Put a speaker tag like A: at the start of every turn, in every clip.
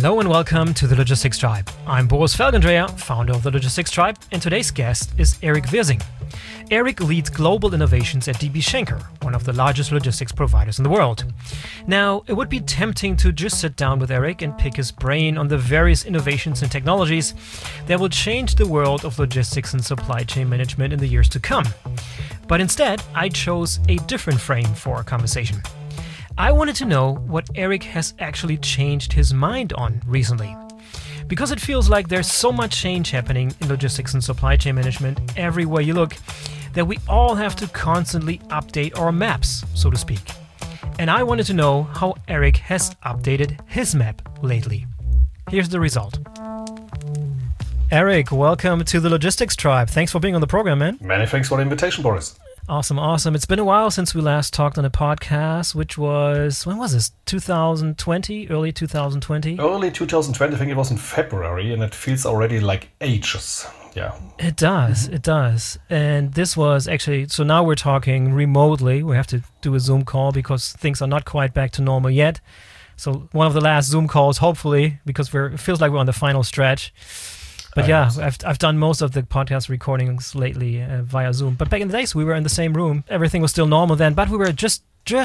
A: Hello and welcome to the Logistics Tribe. I'm Boris Felgendreher, founder of the Logistics Tribe, and today's guest is Erik Wirsing. Erik leads global innovations at DB Schenker, one of the largest logistics providers in the world. Now, it would be tempting to just sit down with Erik and pick his brain on the various innovations and technologies that will change the world of logistics and supply chain management in the years to come. But instead, I chose a different frame for our conversation. I wanted to know what Erik has actually changed his mind on recently. Because it feels like there's so much change happening in logistics and supply chain management everywhere you look that we all have to constantly update our maps, so to speak. And I wanted to know how Erik has updated his map lately. Here's the result. Erik, welcome to the Logistics Tribe. Thanks for being on the program, man.
B: Many thanks for the invitation, Boris.
A: Awesome. It's been a while since we last talked on a podcast, which was, when was this? 2020? Early 2020?
B: Early 2020, I think it was in February, and it feels already like ages. Yeah.
A: It does. And this was actually, so now we're talking remotely. We have to do a Zoom call because things are not quite back to normal yet. So one of the last Zoom calls, hopefully, because it feels like we're on the final stretch. But yeah, I've done most of the podcast recordings lately via Zoom. But back in the days, we were in the same room. Everything was still normal then, but we were just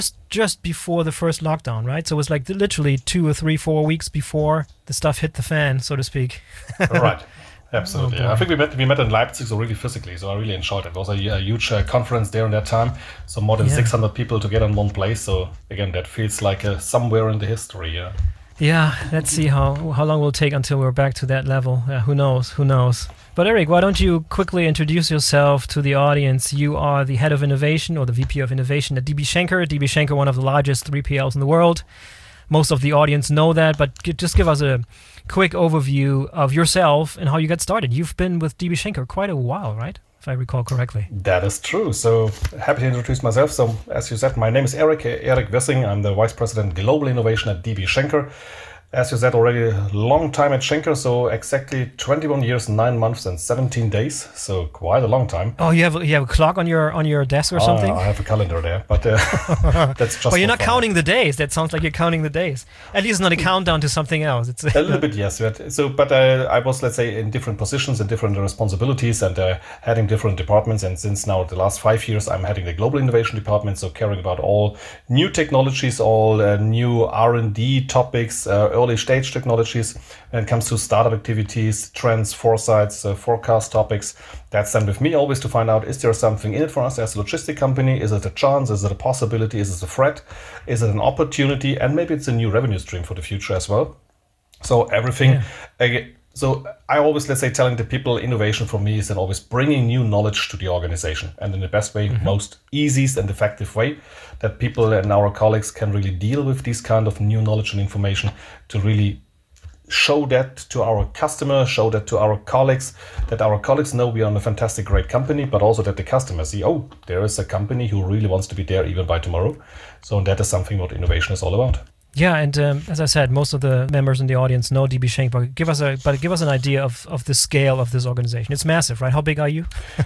A: before the first lockdown, right? So it was like literally 2 or 3, 4 weeks before the stuff hit the fan, so to speak.
B: Right. Absolutely. I think we met in Leipzig, so really physically. So I really enjoyed it. It was a huge conference there in that time. So more than 600 people together in one place. So again, that feels like somewhere in the history. Yeah.
A: Yeah, let's see how long it will take until we're back to that level. Who knows? But Erik, why don't you quickly introduce yourself to the audience? You are the head of innovation or the VP of innovation at DB Schenker. DB Schenker, one of the largest 3PLs in the world. Most of the audience know that, but just give us a quick overview of yourself and how you got started. You've been with DB Schenker quite a while, right? If I recall correctly.
B: That is true. So happy to introduce myself. So as you said, my name is Erik Wirsing. I'm the Vice President Global Innovation at DB Schenker. As you said, already a long time at Schenker, so exactly 21 years, 9 months and 17 days. So quite a long time.
A: Oh, you have a clock on your desk or something?
B: I have a calendar there, but that's just.
A: Well, you're not counting the days. That sounds like you're counting the days. At least not a countdown to something else. It's
B: a little bit, yes. But I was, let's say, in different positions and different responsibilities and heading different departments. And since now the last 5 years, I'm heading the Global Innovation Department, so caring about all new technologies, all new R&D topics, early stage technologies when it comes to startup activities, trends, foresights, forecast topics. That's done with me always to find out, is there something in it for us as a logistic company? Is it a chance? Is it a possibility? Is it a threat? Is it an opportunity? And maybe it's a new revenue stream for the future as well. So everything. Yeah. So I always, let's say, telling the people innovation for me is then always bringing new knowledge to the organization, and in the best way, most easiest and effective way that people and our colleagues can really deal with these kind of new knowledge and information to really show that to our customers, show that to our colleagues, that our colleagues know we are in a fantastic, great company, but also that the customers see, oh, there is a company who really wants to be there even by tomorrow. So that is something what innovation is all about.
A: Yeah, and as I said, most of the members in the audience know DB Schenker. But give us an idea of the scale of this organization. It's massive, right? How big are you?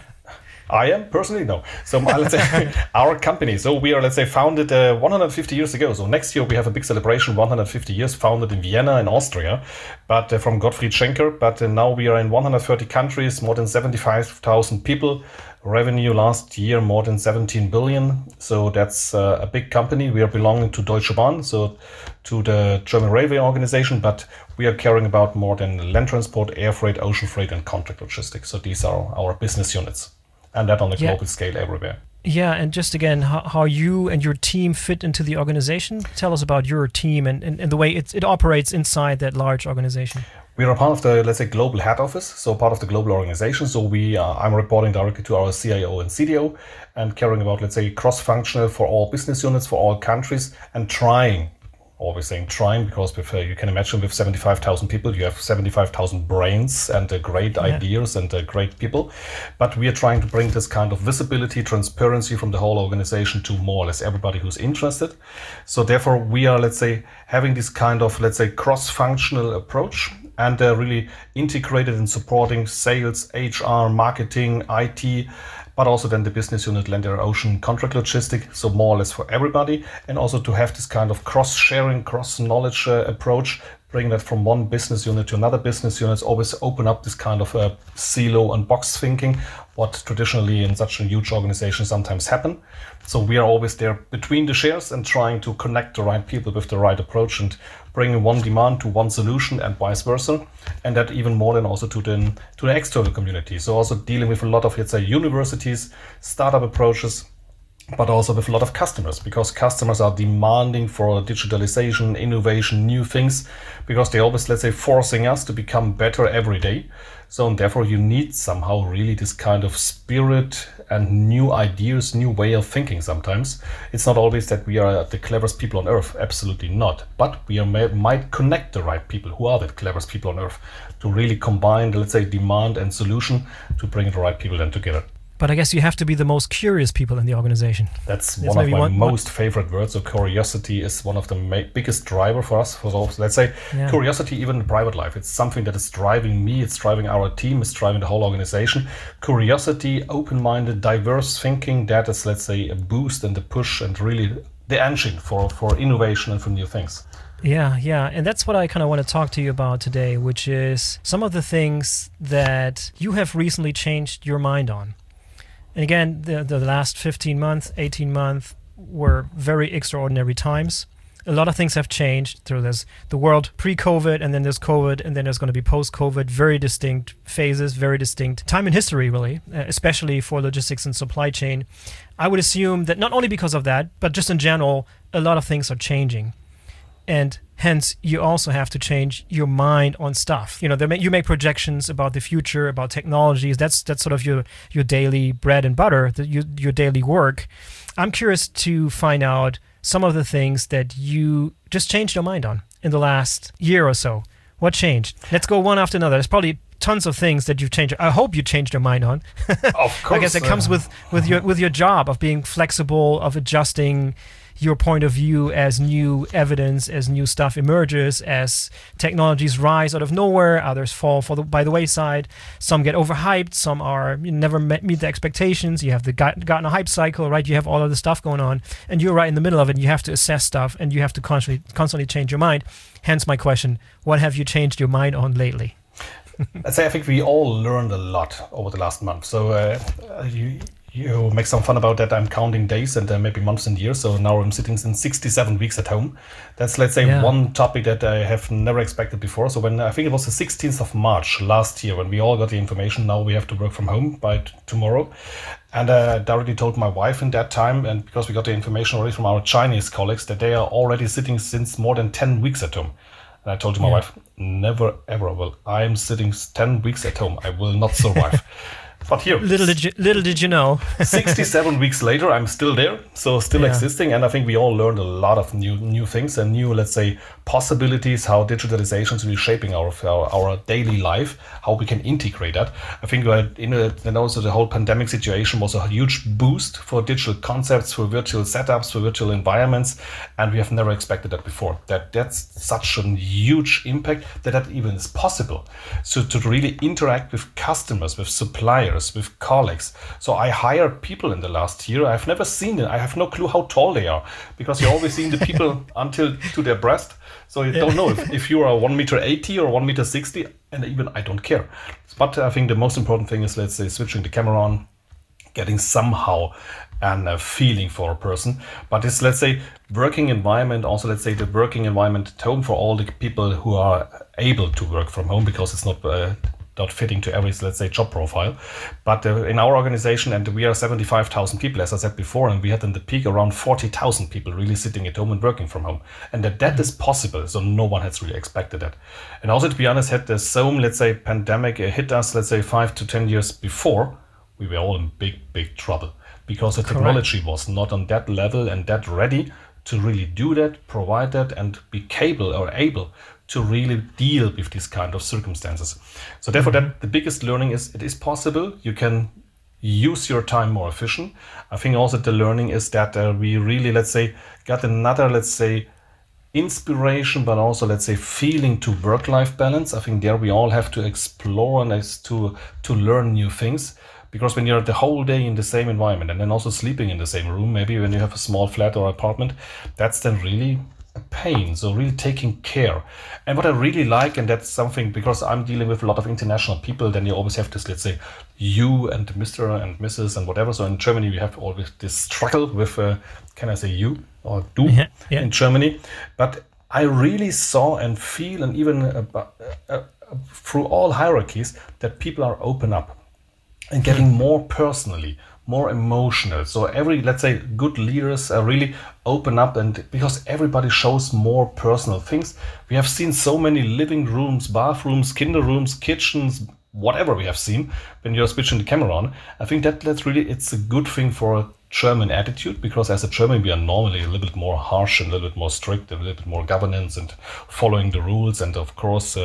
B: I am personally no. So let's say our company. So we are, let's say, founded 150 years ago. So next year we have a big celebration, 150 years, founded in Vienna in Austria, but from Gottfried Schenker. But now we are in 130 countries, more than 75,000 people. Revenue last year more than 17 billion. So that's a big company. We are belonging to Deutsche Bahn, so to the German railway organization, but we are caring about more than land transport, air freight, ocean freight, and contract logistics. So these are our business units, and that on a global scale everywhere.
A: Yeah, and just again, how you and your team fit into the organization. Tell us about your team and the way it operates inside that large organization.
B: We are part of the, let's say, global head office, so part of the global organization. So I'm reporting directly to our CIO and CDO and caring about, let's say, cross-functional for all business units, for all countries, and trying, always saying trying, because with, you can imagine with 75,000 people, you have 75,000 brains and great ideas and great people. But we are trying to bring this kind of visibility, transparency from the whole organization to more or less everybody who's interested. So therefore, we are, let's say, having this kind of, let's say, cross-functional approach and really integrated in supporting sales, HR, marketing, IT, but also then the business unit, land, air, ocean, contract logistics, so more or less for everybody, and also to have this kind of cross-sharing, cross-knowledge approach, bringing that from one business unit to another business unit, always open up this kind of silo and box thinking, what traditionally in such a huge organization sometimes happen. So we are always there between the shares and trying to connect the right people with the right approach and bringing one demand to one solution and vice versa. And that even more than also to the external community. So also dealing with a lot of, let's say, universities, startup approaches, but also with a lot of customers, because customers are demanding for digitalization, innovation, new things, because they always, let's say, forcing us to become better every day. So, and therefore you need somehow really this kind of spirit and new ideas, new way of thinking sometimes. It's not always that we are the cleverest people on earth, absolutely not. But we might connect the right people who are the cleverest people on earth to really combine, let's say, demand and solution to bring the right people then together.
A: But I guess you have to be the most curious people in the organization.
B: That's one of my most favorite words. So curiosity is one of the biggest driver for us. For those, let's say, curiosity even in private life. It's something that is driving me. It's driving our team. It's driving the whole organization. Curiosity, open-minded, diverse thinking. That is, let's say, a boost and a push and really the engine for innovation and for new things.
A: Yeah. And that's what I kind of want to talk to you about today, which is some of the things that you have recently changed your mind on. And again, the last 15 months, 18 months were very extraordinary times. A lot of things have changed. There's the world pre-COVID, and then there's COVID, and then there's going to be post-COVID. Very distinct phases, very distinct time in history, really, especially for logistics and supply chain. I would assume that not only because of that, but just in general, a lot of things are changing. And hence, you also have to change your mind on stuff. You know, you make projections about the future, about technologies. That's sort of your daily bread and butter, your daily work. I'm curious to find out some of the things that you just changed your mind on in the last year or so. What changed? Let's go one after another. There's probably tons of things that you've changed. I hope you changed your mind on.
B: Of course.
A: I guess it comes with your job of being flexible, of adjusting your point of view as new evidence, as new stuff emerges, as technologies rise out of nowhere, others fall by the wayside. Some get overhyped, some never meet the expectations. You have the Gartner hype cycle, right? You have all of the stuff going on, and you're right in the middle of it. And you have to assess stuff, and you have to constantly change your mind. Hence my question: what have you changed your mind on lately?
B: I'd say I think we all learned a lot over the last month. So you make some fun about that. I'm counting days and maybe months and years. So now I'm sitting in 67 weeks at home. That's, let's say, one topic that I have never expected before. So when I think it was the 16th of March last year, when we all got the information, now we have to work from home by tomorrow. And I directly told my wife in that time, and because we got the information already from our Chinese colleagues, that they are already sitting since more than 10 weeks at home. And I told my wife, never, ever will. I'm sitting 10 weeks at home. I will not survive. But here,
A: little did you know,
B: 67 weeks later, I'm still there, so still existing. And I think we all learned a lot of new things and new, let's say, possibilities, how digitalization is really shaping our daily life, how we can integrate that. I think and also the whole pandemic situation was a huge boost for digital concepts, for virtual setups, for virtual environments. And we have never expected that before. That's such a huge impact that even is possible. So to really interact with customers, with suppliers, with colleagues. So I hired people in the last year. I've never seen them. I have no clue how tall they are, because you're always seeing the people until to their breast. So you don't know if you are 1.80 meter or 1.60 meter, and even I don't care. But I think the most important thing is, let's say, switching the camera on, getting somehow a feeling for a person. But it's, let's say, working environment, also, let's say, the working environment at home for all the people who are able to work from home, because it's not fitting to every, let's say, job profile. But in our organization, and we are 75,000 people, as I said before, and we had in the peak around 40,000 people really sitting at home and working from home. And that is possible. So no one has really expected that. And also, to be honest, had the same, let's say, pandemic hit us, let's say, 5 to 10 years before, we were all in big trouble, because the technology was not on that level and that ready to really do that, provide that, and be able to really deal with these kind of circumstances. So therefore, that the biggest learning is it is possible. You can use your time more efficient. I think also the learning is that we really, let's say, got another, let's say, inspiration, but also, let's say, feeling to work-life balance. I think there we all have to explore and to learn new things. Because when you're the whole day in the same environment and then also sleeping in the same room, maybe when you have a small flat or apartment, that's then really a pain, so really taking care. And what I really like, and that's something, because I'm dealing with a lot of international people, then you always have this, let's say, you and Mr. and Mrs. and whatever. So in Germany, we have always this struggle with, can I say you or du in Germany? But I really saw and feel, and even through all hierarchies, that people are open up and getting more personally, more emotional. So let's say, good leaders are really open up, and because everybody shows more personal things. We have seen so many living rooms, bathrooms, kinder rooms, kitchens, whatever we have seen when you're switching the camera on. I think that's really, it's a good thing for a German attitude, because as a German, we are normally a little bit more harsh and a little bit more strict, a little bit more governance and following the rules, and of course,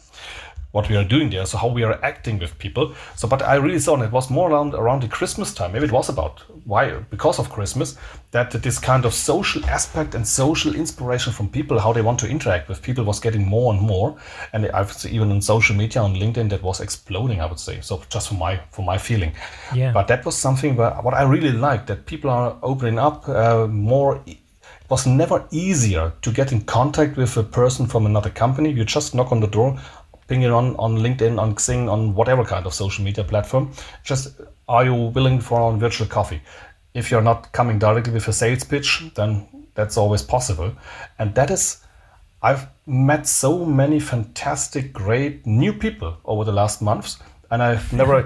B: what we are doing there, so how we are acting with people. So, but I really saw, and it was more around the Christmas time, maybe it was because of Christmas, that this kind of social aspect and social inspiration from people, how they want to interact with people, was getting more and more. And I've seen even on social media, on LinkedIn, that was exploding, I would say. So just for my feeling.
A: Yeah.
B: But that was something what I really liked, that people are opening up more. It was never easier to get in contact with a person from another company. You just knock on the door, ping it on LinkedIn, on Xing, on whatever kind of social media platform. Just, are you willing for a virtual coffee? If you're not coming directly with a sales pitch, then that's always possible. And I've met so many fantastic, great new people over the last months, and I've never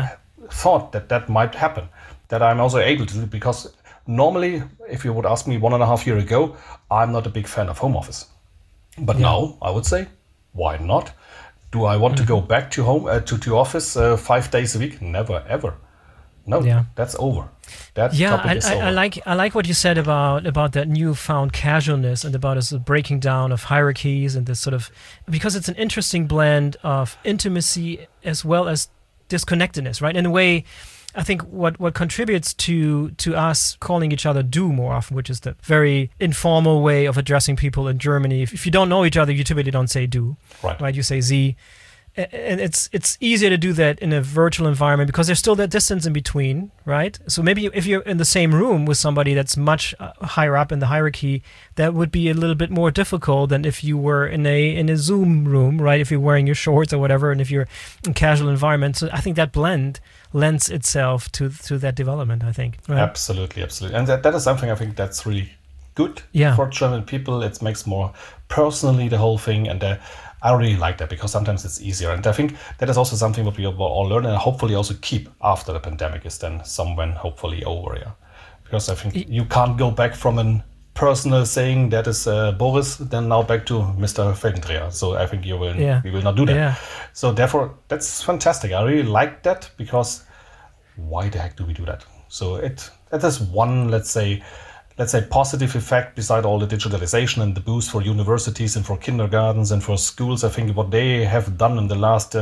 B: thought that might happen, that I'm also able to do, because normally, if you would ask me 1.5 years ago, I'm not a big fan of home office. But now I would say, why not? Do I want to go back to home to office 5 days a week? Never, ever. No, that's over. That topic is over.
A: I like what you said about that newfound casualness, and about this breaking down of hierarchies, and this sort of, because it's an interesting blend of intimacy as well as disconnectedness, right? In a way, I think what contributes to us calling each other du more often, which is the very informal way of addressing people in Germany. If you don't know each other, you typically don't say du, right? You say Sie. And it's easier to do that in a virtual environment, because there's still that distance in between, right? So maybe if you're in the same room with somebody that's much higher up in the hierarchy, that would be a little bit more difficult than if you were in a Zoom room, right? If you're wearing your shorts or whatever, and if you're in casual environment. So I think that blend lends itself to that development, I think. Right?
B: Absolutely. And that is something I think that's really good for German people. It makes more personally the whole thing, and I really like that, because sometimes it's easier. And I think that is also something that we will all learn, and hopefully also keep after the pandemic is then somewhere hopefully over. Because I think you can't go back from a personal saying that is Boris, then now back to Mr. Felgendreher. So I think we will not do that. Yeah. So therefore, that's fantastic. I really like that, because why the heck do we do that? So that is one, let's say, positive effect beside all the digitalization and the boost for universities and for kindergartens and for schools. I think what they have done in the last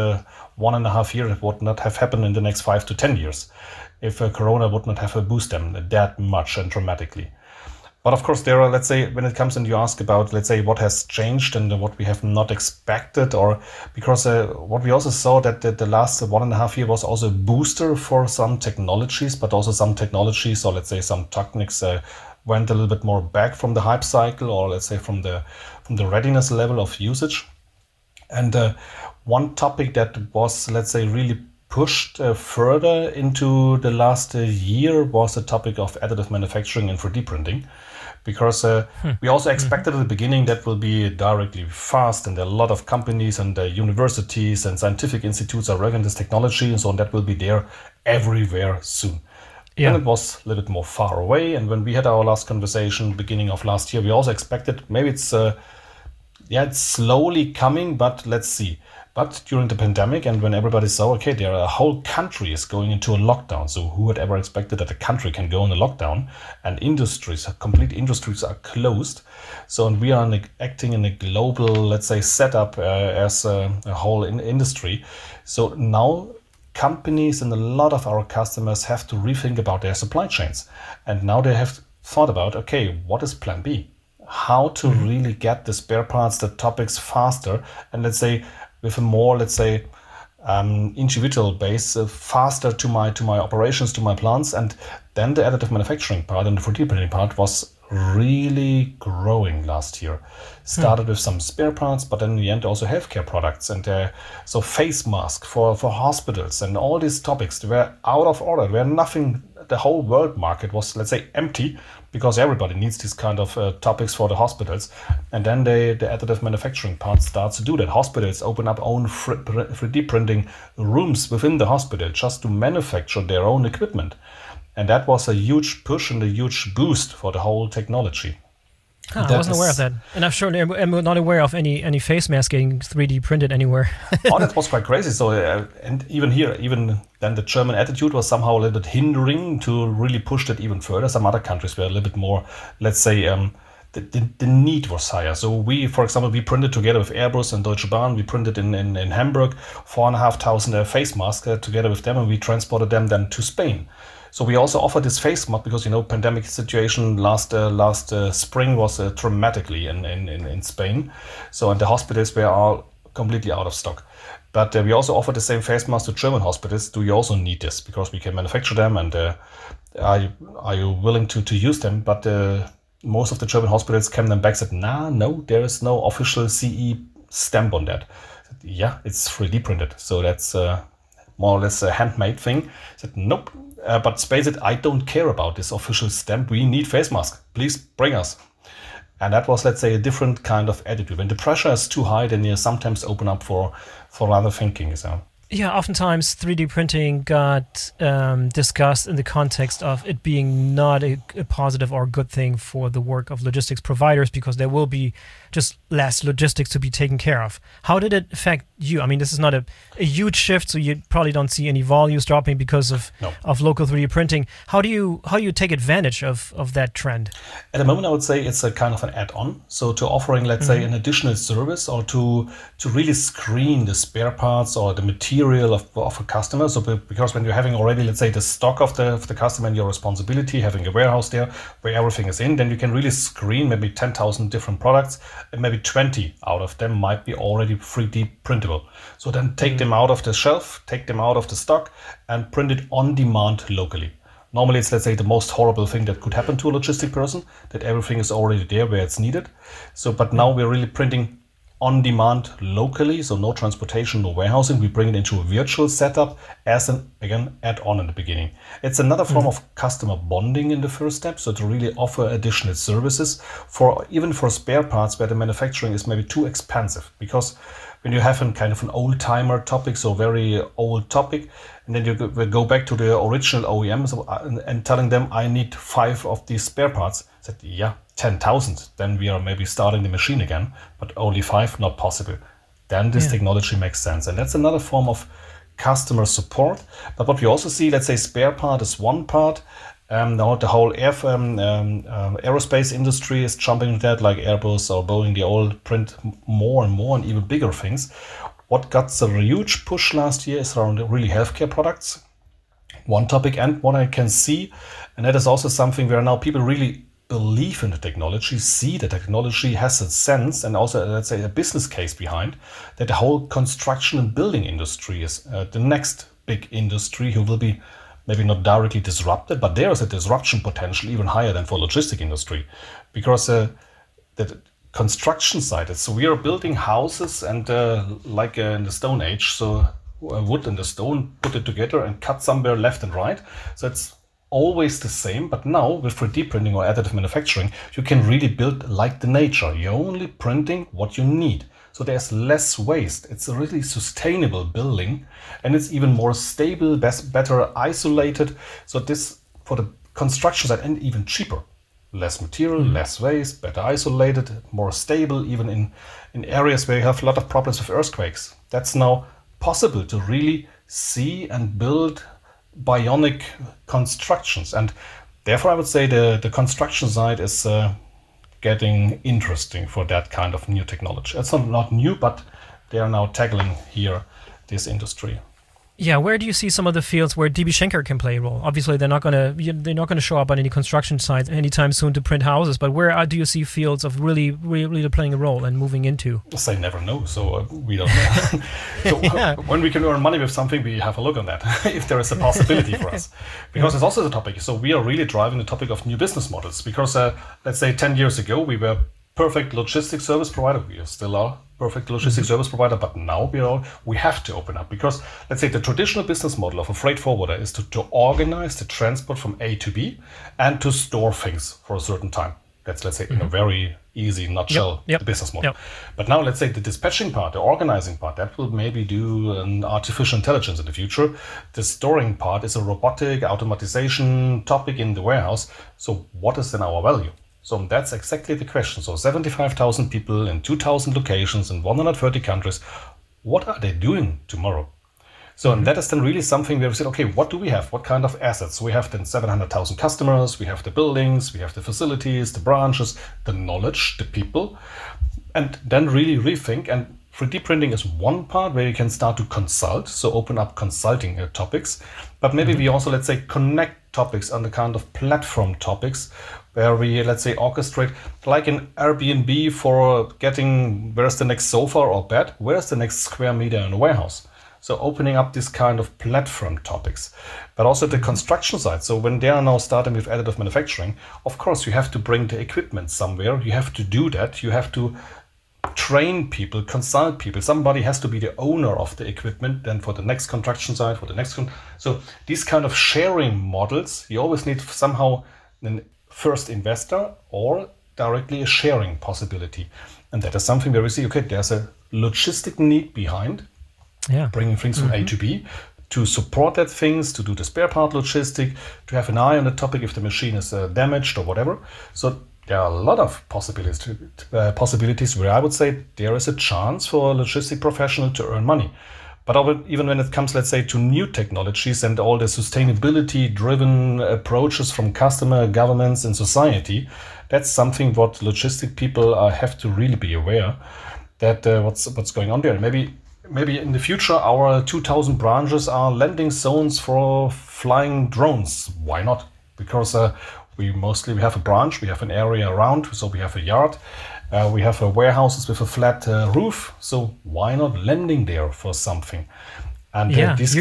B: 1.5 years would not have happened in the next 5 to 10 years if Corona would not have boosted them that much and dramatically. But of course, there are, let's say, when it comes and you ask about, let's say, what has changed and what we have not expected, or because what we also saw that the last 1.5 years was also a booster for some technologies, but also some technologies, or let's say some techniques went a little bit more back from the hype cycle, or let's say from the readiness level of usage. And one topic that was, let's say, really pushed further into the last year was the topic of additive manufacturing and 3D printing. Because we also expected at the beginning that will be directly fast, and a lot of companies and universities and scientific institutes are working this technology, and so on, that will be there everywhere soon. And it was a little bit more far away. And when we had our last conversation beginning of last year, we also expected maybe it's slowly coming, but let's see. But during the pandemic, and when everybody saw, okay, there are a whole country is going into a lockdown. So who had ever expected that a country can go in a lockdown, and complete industries are closed. So, and we are acting in a global, let's say, setup as a whole industry. So now companies and a lot of our customers have to rethink about their supply chains. And now they have thought about, okay, what is plan B? How to really get the spare parts, the topics faster, and let's say with a more, let's say, individual base, faster to my operations, to my plants. And then the additive manufacturing part and the 3D printing part was really growing last year. Started with some spare parts, but then in the end also healthcare products, and so face mask for hospitals, and all these topics, they were out of order. There were nothing. The whole world market was, let's say, empty, because everybody needs these kind of topics for the hospitals. And then the additive manufacturing part starts to do that. Hospitals open up own 3D printing rooms within the hospital just to manufacture their own equipment. And that was a huge push and a huge boost for the whole technology.
A: I wasn't aware of that. And I'm sure I'm not aware of any face mask getting 3D printed anywhere.
B: Oh, that was quite crazy. So, and even then the German attitude was somehow a little bit hindering to really push that even further. Some other countries were a little bit more, let's say, the need was higher. So we, for example, we printed together with Airbus and Deutsche Bahn. We printed in Hamburg 4,500 face masks together with them, and we transported them then to Spain. So we also offer this face mask because, pandemic situation last spring was dramatically in Spain. So, and the hospitals were all completely out of stock. But we also offer the same face mask to German hospitals. Do you also need this? Because we can manufacture them, and are you willing to use them? But most of the German hospitals came then back and said, no, there is no official CE stamp on that. Said, yeah, it's 3D printed. So that's more or less a handmade thing. I said, nope. But Spain said, I don't care about this official stamp. We need face mask. Please bring us. And that was, let's say, a different kind of attitude. When the pressure is too high, then you sometimes open up for other thinking. So.
A: Yeah, oftentimes 3D printing got discussed in the context of it being not a positive or good thing for the work of logistics providers, because there will be just less logistics to be taken care of. How did it affect you? I mean, this is not a huge shift, so you probably don't see any volumes dropping because of local 3D printing. How do you take advantage of that trend?
B: At the moment, I would say it's a kind of an add-on. So to offering, let's say, an additional service, or to really screen the spare parts or the material of a customer. So because when you're having already, let's say, the stock of the customer and your responsibility, having a warehouse there where everything is in, then you can really screen maybe 10,000 different products, and maybe 20 out of them might be already 3D printable. So then take them out of the shelf, take them out of the stock, and print it on demand locally. Normally, it's, let's say, the most horrible thing that could happen to a logistic person, that everything is already there where it's needed. So, but now we're really printing on demand locally, so no transportation, no warehousing. We bring it into a virtual setup as an, again, add-on in the beginning. It's another form of customer bonding in the first step, so to really offer additional services even for spare parts where the manufacturing is maybe too expensive. Because when you have a kind of an old-timer topic, so very old topic, and then you go back to the original OEM and telling them, I need 5 of these spare parts. I said, yeah, 10,000. Then we are maybe starting the machine again, but only 5, not possible. Then this technology makes sense. And that's another form of customer support. But what we also see, let's say spare part is one part. Now the whole aerospace industry is jumping into that, like Airbus or Boeing. They all print more and more and even bigger things. What got a huge push last year is around really healthcare products. One topic, and what I can see, and that is also something where now people really believe in the technology, see the technology has a sense, and also, let's say, a business case behind, that the whole construction and building industry is the next big industry who will be maybe not directly disrupted, but there is a disruption potential even higher than for logistic industry, because the construction side, so we are building houses and like in the Stone Age, so wood and the stone, put it together and cut somewhere left and right. So it's always the same, but now with 3D printing or additive manufacturing, you can really build like the nature. You're only printing what you need. So there's less waste. It's a really sustainable building, and it's even more stable, better isolated. So this for the construction side, and even cheaper. Less material, less waste, better isolated, more stable, even in areas where you have a lot of problems with earthquakes. That's now possible to really see and build bionic constructions. And therefore I would say the construction side is getting interesting for that kind of new technology. It's not new, but they are now tackling here this industry.
A: Yeah, where do you see some of the fields where DB Schenker can play a role? Obviously, they're not going to show up on any construction sites anytime soon to print houses. But where do you see fields of really playing a role and moving into?
B: I never know, so we don't know. So yeah. When we can earn money with something, we have a look on that if there is a possibility for us, because it's also the topic. So we are really driving the topic of new business models. Because let's say 10 years ago we were perfect logistics service provider. We still are perfect logistics service provider, but now we have to open up, because let's say the traditional business model of a freight forwarder is to organize the transport from A to B and to store things for a certain time. That's, let's say, in a very easy nutshell, the business model. But now let's say the dispatching part, the organizing part, that will maybe do an artificial intelligence in the future. The storing part is a robotic automatization topic in the warehouse. So what is then our value? So that's exactly the question. So 75,000 people in 2,000 locations in 130 countries, what are they doing tomorrow? So and that is then really something where we said, okay, what do we have? What kind of assets? We have then 700,000 customers, we have the buildings, we have the facilities, the branches, the knowledge, the people, and then really rethink. And 3D printing is one part where you can start to consult, so open up consulting topics. But maybe we also, let's say, connect topics on the kind of platform topics where we, let's say, orchestrate, like in Airbnb for getting where's the next sofa or bed, where's the next square meter in a warehouse. So opening up this kind of platform topics, but also the construction side. So when they are now starting with additive manufacturing, of course, you have to bring the equipment somewhere. You have to do that. You have to train people, consult people. Somebody has to be the owner of the equipment then for the next construction site, for the next. So these kind of sharing models, you always need somehow an first investor or directly a sharing possibility. And that is something where we see, okay, there's a logistic need behind bringing things from A to B, to support that things, to do the spare part logistic, to have an eye on the topic if the machine is damaged or whatever. So there are a lot of possibilities where I would say there is a chance for a logistic professional to earn money. But even when it comes, let's say, to new technologies and all the sustainability-driven approaches from customer, governments, and society, that's something what logistic people have to really be aware that what's going on there. Maybe in the future, our 2,000 branches are landing zones for flying drones. Why not? Because we have a branch, we have an area around, so we have a yard. We have warehouses with a flat roof, so why not landing there for something? And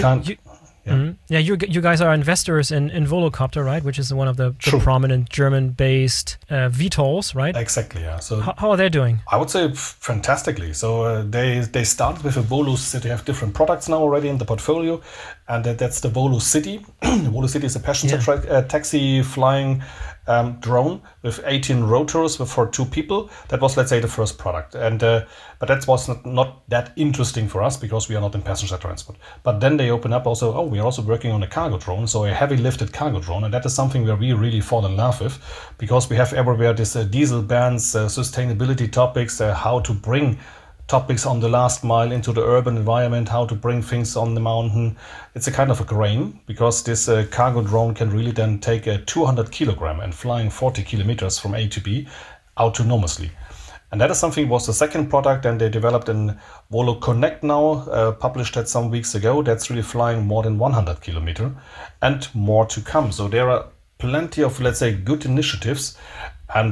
A: you guys are investors in Volocopter, right? Which is one of the prominent German-based VTOLs, right?
B: Exactly, yeah. So
A: how are they doing?
B: I would say fantastically. So they started with a Volo City. They have different products now already in the portfolio, and that's the Volo City. Volo City is a passenger taxi flying drone with 18 rotors for 2 people. That was, let's say, the first product. And but that was not that interesting for us because we are not in passenger transport. But then they open up also, we are also working on a cargo drone, so a heavy lifted cargo drone. And that is something where we really fall in love with, because we have everywhere this diesel bans, sustainability topics, how to bring topics on the last mile into the urban environment, how to bring things on the mountain. It's a kind of a grain, because this cargo drone can really then take a 200 kilogram and flying 40 kilometers from A to B autonomously. And that is something was the second product, and they developed in Volo Connect now, published that some weeks ago. That's really flying more than 100 kilometer and more to come. So there are plenty of, let's say, good initiatives. And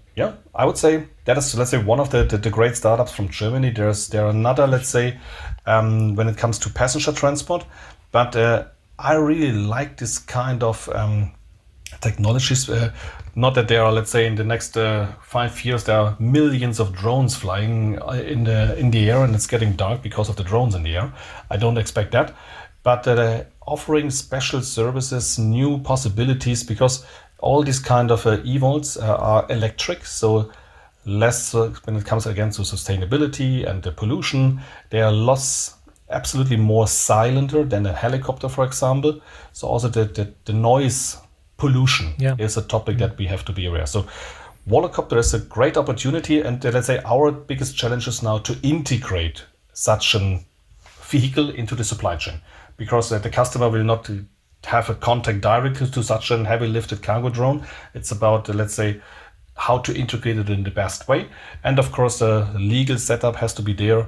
B: I would say that is, let's say, one of the great startups from Germany. There are another, let's say, when it comes to passenger transport. But I really like this kind of technologies. Not that there are, let's say, in the next 5 years, there are millions of drones flying in the air and it's getting dark because of the drones in the air. I don't expect that. But offering special services, new possibilities, because all these kind of eVTOLs are electric, so less when it comes again to sustainability and the pollution. They are absolutely more silenter than a helicopter, for example. So also the noise pollution is a topic that we have to be aware. So Volocopter is a great opportunity, and let's say our biggest challenge is now to integrate such a vehicle into the supply chain, because the customer will not have a contact directly to such a heavy lifted cargo drone. It's about, let's say, how to integrate it in the best way. And of course, the legal setup has to be there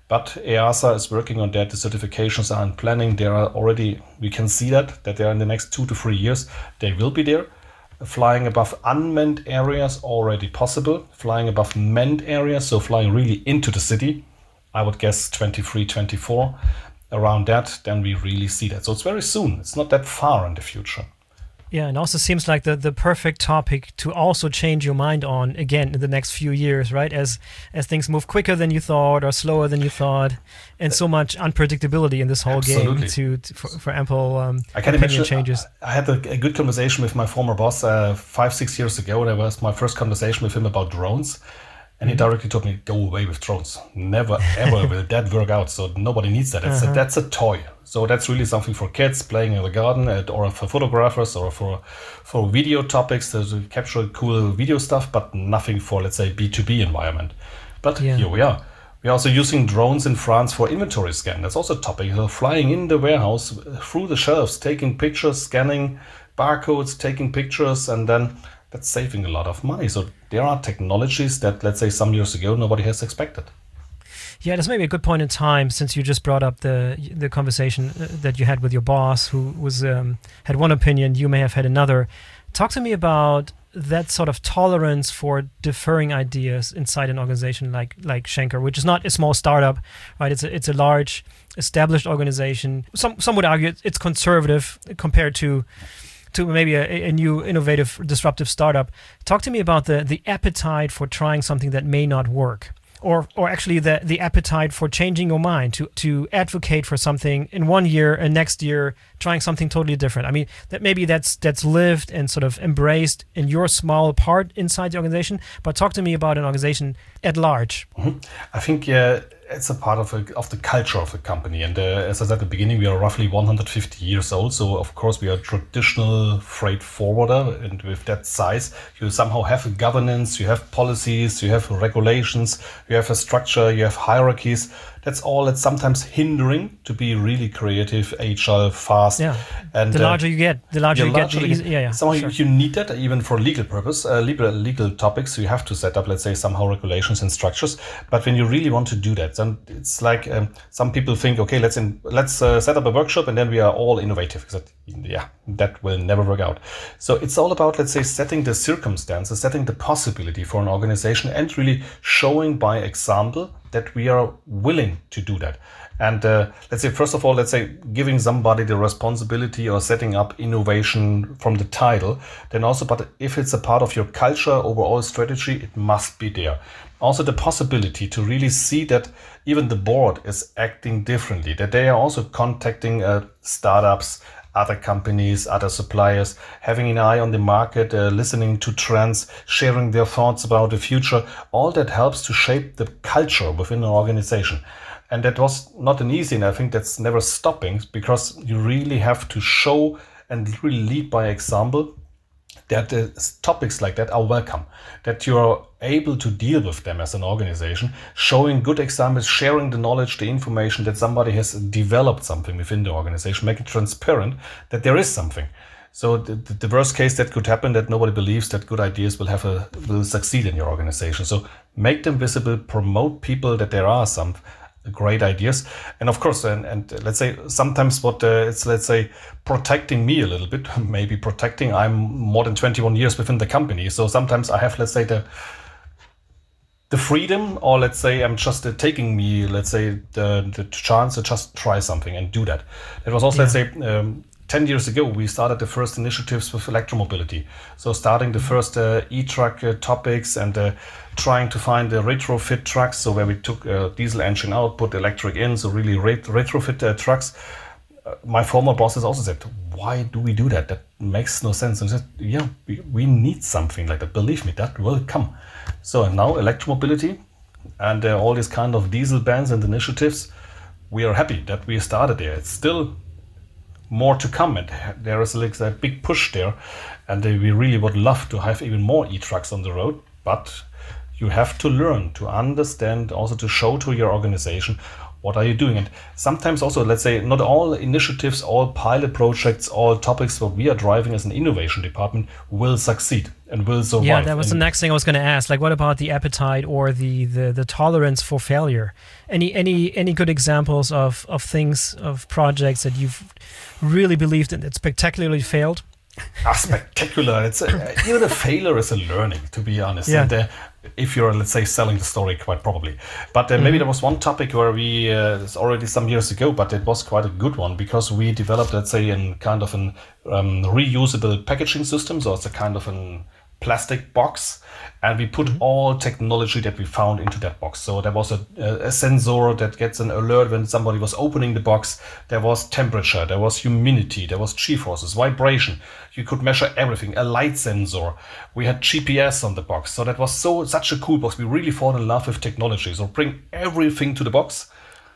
B: But EASA is working on that. The certifications are in planning. They are already, we can see that they are in the next 2 to 3 years, they will be there. Flying above unmanned areas already possible. Flying above manned areas, so flying really into the city, I would guess 23, 24. Around that, then we really see that. So it's very soon. It's not that far in the future.
A: Yeah, and also seems like the perfect topic to also change your mind on again in the next few years, right? As things move quicker than you thought or slower than you thought, and so much unpredictability in this whole game for ample opinion changes.
B: I had a good conversation with my former boss 5-6 years ago. That was my first conversation with him about drones. And he directly told me, go away with drones. Never, ever will that work out. So nobody needs that. That's a toy. So that's really something for kids playing in the garden or for photographers or for video topics to capture cool video stuff, but nothing for, let's say, B2B environment. But here we are. We're also using drones in France for inventory scan. That's also a topic. So flying in the warehouse, through the shelves, taking pictures, scanning barcodes, taking pictures, and then that's saving a lot of money. So there are technologies that, let's say, some years ago, nobody has expected.
A: Yeah, that's maybe a good point in time, since you just brought up the conversation that you had with your boss, who was had one opinion, you may have had another. Talk to me about that sort of tolerance for differing ideas inside an organization like Schenker, which is not a small startup, right? It's a large, established organization. Some would argue it's conservative compared to maybe a new, innovative, disruptive startup. Talk to me about the appetite for trying something that may not work, or actually the appetite for changing your mind, to advocate for something in 1 year and next year trying something totally different. I mean, that's lived and sort of embraced in your small part inside the organization. But talk to me about an organization at large.
B: Mm-hmm. I think it's a part of the culture of the company. And as I said at the beginning, we are roughly 150 years old. So, of course, we are a traditional freight forwarder. And with that size, you somehow have a governance, you have policies, you have regulations, you have a structure, you have hierarchies. That's all that's sometimes hindering to be really creative, agile, fast.
A: Yeah. And the larger you get, the easier. Yeah.
B: Somehow you need that even for legal purpose, legal topics. You have to set up, let's say, somehow regulations and structures. But when you really want to do that, then it's like some people think, okay, let's set up a workshop and then we are all innovative. That will never work out. So it's all about, let's say, setting the circumstances, setting the possibility for an organization, and really showing by example that we are willing to do that. And let's say, first of all, giving somebody the responsibility or setting up innovation from the title, then also, but if it's a part of your culture, overall strategy, it must be there. Also the possibility to really see that even the board is acting differently, that they are also contacting startups, other companies, other suppliers, having an eye on the market, listening to trends, sharing their thoughts about the future. All that helps to shape the culture within an organization. And that was not an easy, and I think that's never stopping, because you really have to show and really lead by example that topics like that are welcome, that you're able to deal with them as an organization, showing good examples, sharing the knowledge, the information that somebody has developed something within the organization, make it transparent that there is something. So the worst case that could happen, that nobody believes that good ideas will succeed in your organization. So make them visible, promote people that there are some great ideas. And of course, and let's say sometimes it's, let's say, protecting me a little bit, maybe protecting, I'm more than 21 years within the company. So sometimes I have, let's say, the freedom, or let's say I'm just taking me, let's say, the chance to just try something and do that. It was also, let's say, 10 years ago, we started the first initiatives with electromobility. So starting the first e-truck topics and trying to find the retrofit trucks. So where we took diesel engine out, put electric in, so really retrofit trucks. My former bosses also said, why do we do that? That makes no sense. And I said, we need something like that. Believe me, that will come. So now electromobility and all these kind of diesel bans and initiatives, we are happy that we started there. It's still more to come, and there is like a big push there, and we really would love to have even more e-trucks on the road, but you have to learn to understand, also to show to your organization What are you doing? And sometimes also, let's say, not all initiatives, all pilot projects, all topics what we are driving as an innovation department will succeed and will survive.
A: Yeah, that was the next thing I was going to ask. Like, what about the appetite or the tolerance for failure? Any good examples of things, of projects that you've really believed in that spectacularly failed?
B: Spectacular. It's even a failure is a learning, to be honest.
A: Yeah.
B: And if you're, let's say, selling the story, quite probably. But maybe there was one topic where we, it's already some years ago, but it was quite a good one because we developed, let's say, in kind of an reusable packaging system. So it's a kind of an plastic box, and we put all technology that we found into that box. So there was a sensor that gets an alert when somebody was opening the box. There was temperature, there was humidity, there was G-forces, vibration. You could measure everything, a light sensor. We had GPS on the box. So that was such a cool box. We really fall in love with technology. So bring everything to the box.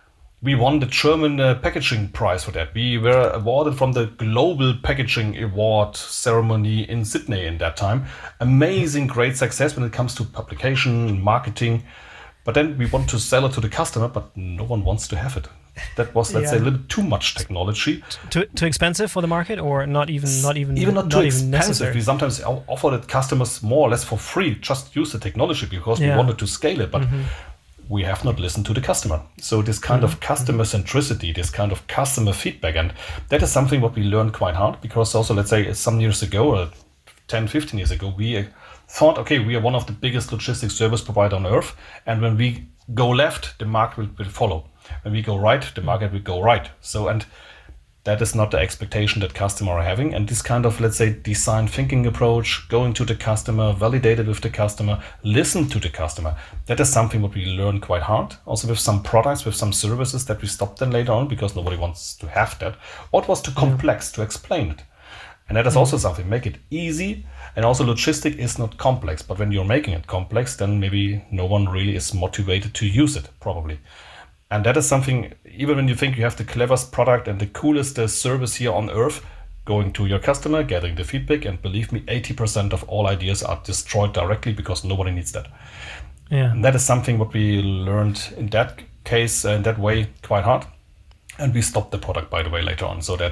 B: We won the German packaging prize for that. We were awarded from the Global Packaging Award ceremony in Sydney in that time. Amazing, great success when it comes to publication, marketing. But then we want to sell it to the customer, but no one wants to have it. That was, let's say, a little bit too much technology.
A: Too expensive for the market, or not even
B: not too expensive.
A: necessary?
B: We sometimes offered it customers more or less for free. Just use the technology because we wanted to scale it, but we have not listened to the customer. So this kind of customer centricity, this kind of customer feedback, and that is something what we learned quite hard because also, let's say, some years ago, 10, 15 years ago, we thought, okay, we are one of the biggest logistics service provider on earth. And when we go left, the market will follow. When we go right, the market will go right. So, and that is not the expectation that customers are having. And this kind of, let's say, design thinking approach, going to the customer, validate it with the customer, listen to the customer. That is something what we learn quite hard. Also with some products, with some services that we stopped then later on because nobody wants to have that. What was too complex to explain it? And that is also something, make it easy. And also logistic is not complex, but when you're making it complex, then maybe no one really is motivated to use it, probably. And that is something, even when you think you have the cleverest product and the coolest service here on earth, going to your customer, getting the feedback, and believe me, 80% of all ideas are destroyed directly because nobody needs that.
A: Yeah.
B: And that is something what we learned in that case, in that way, quite hard. And we stopped the product, by the way, later on. So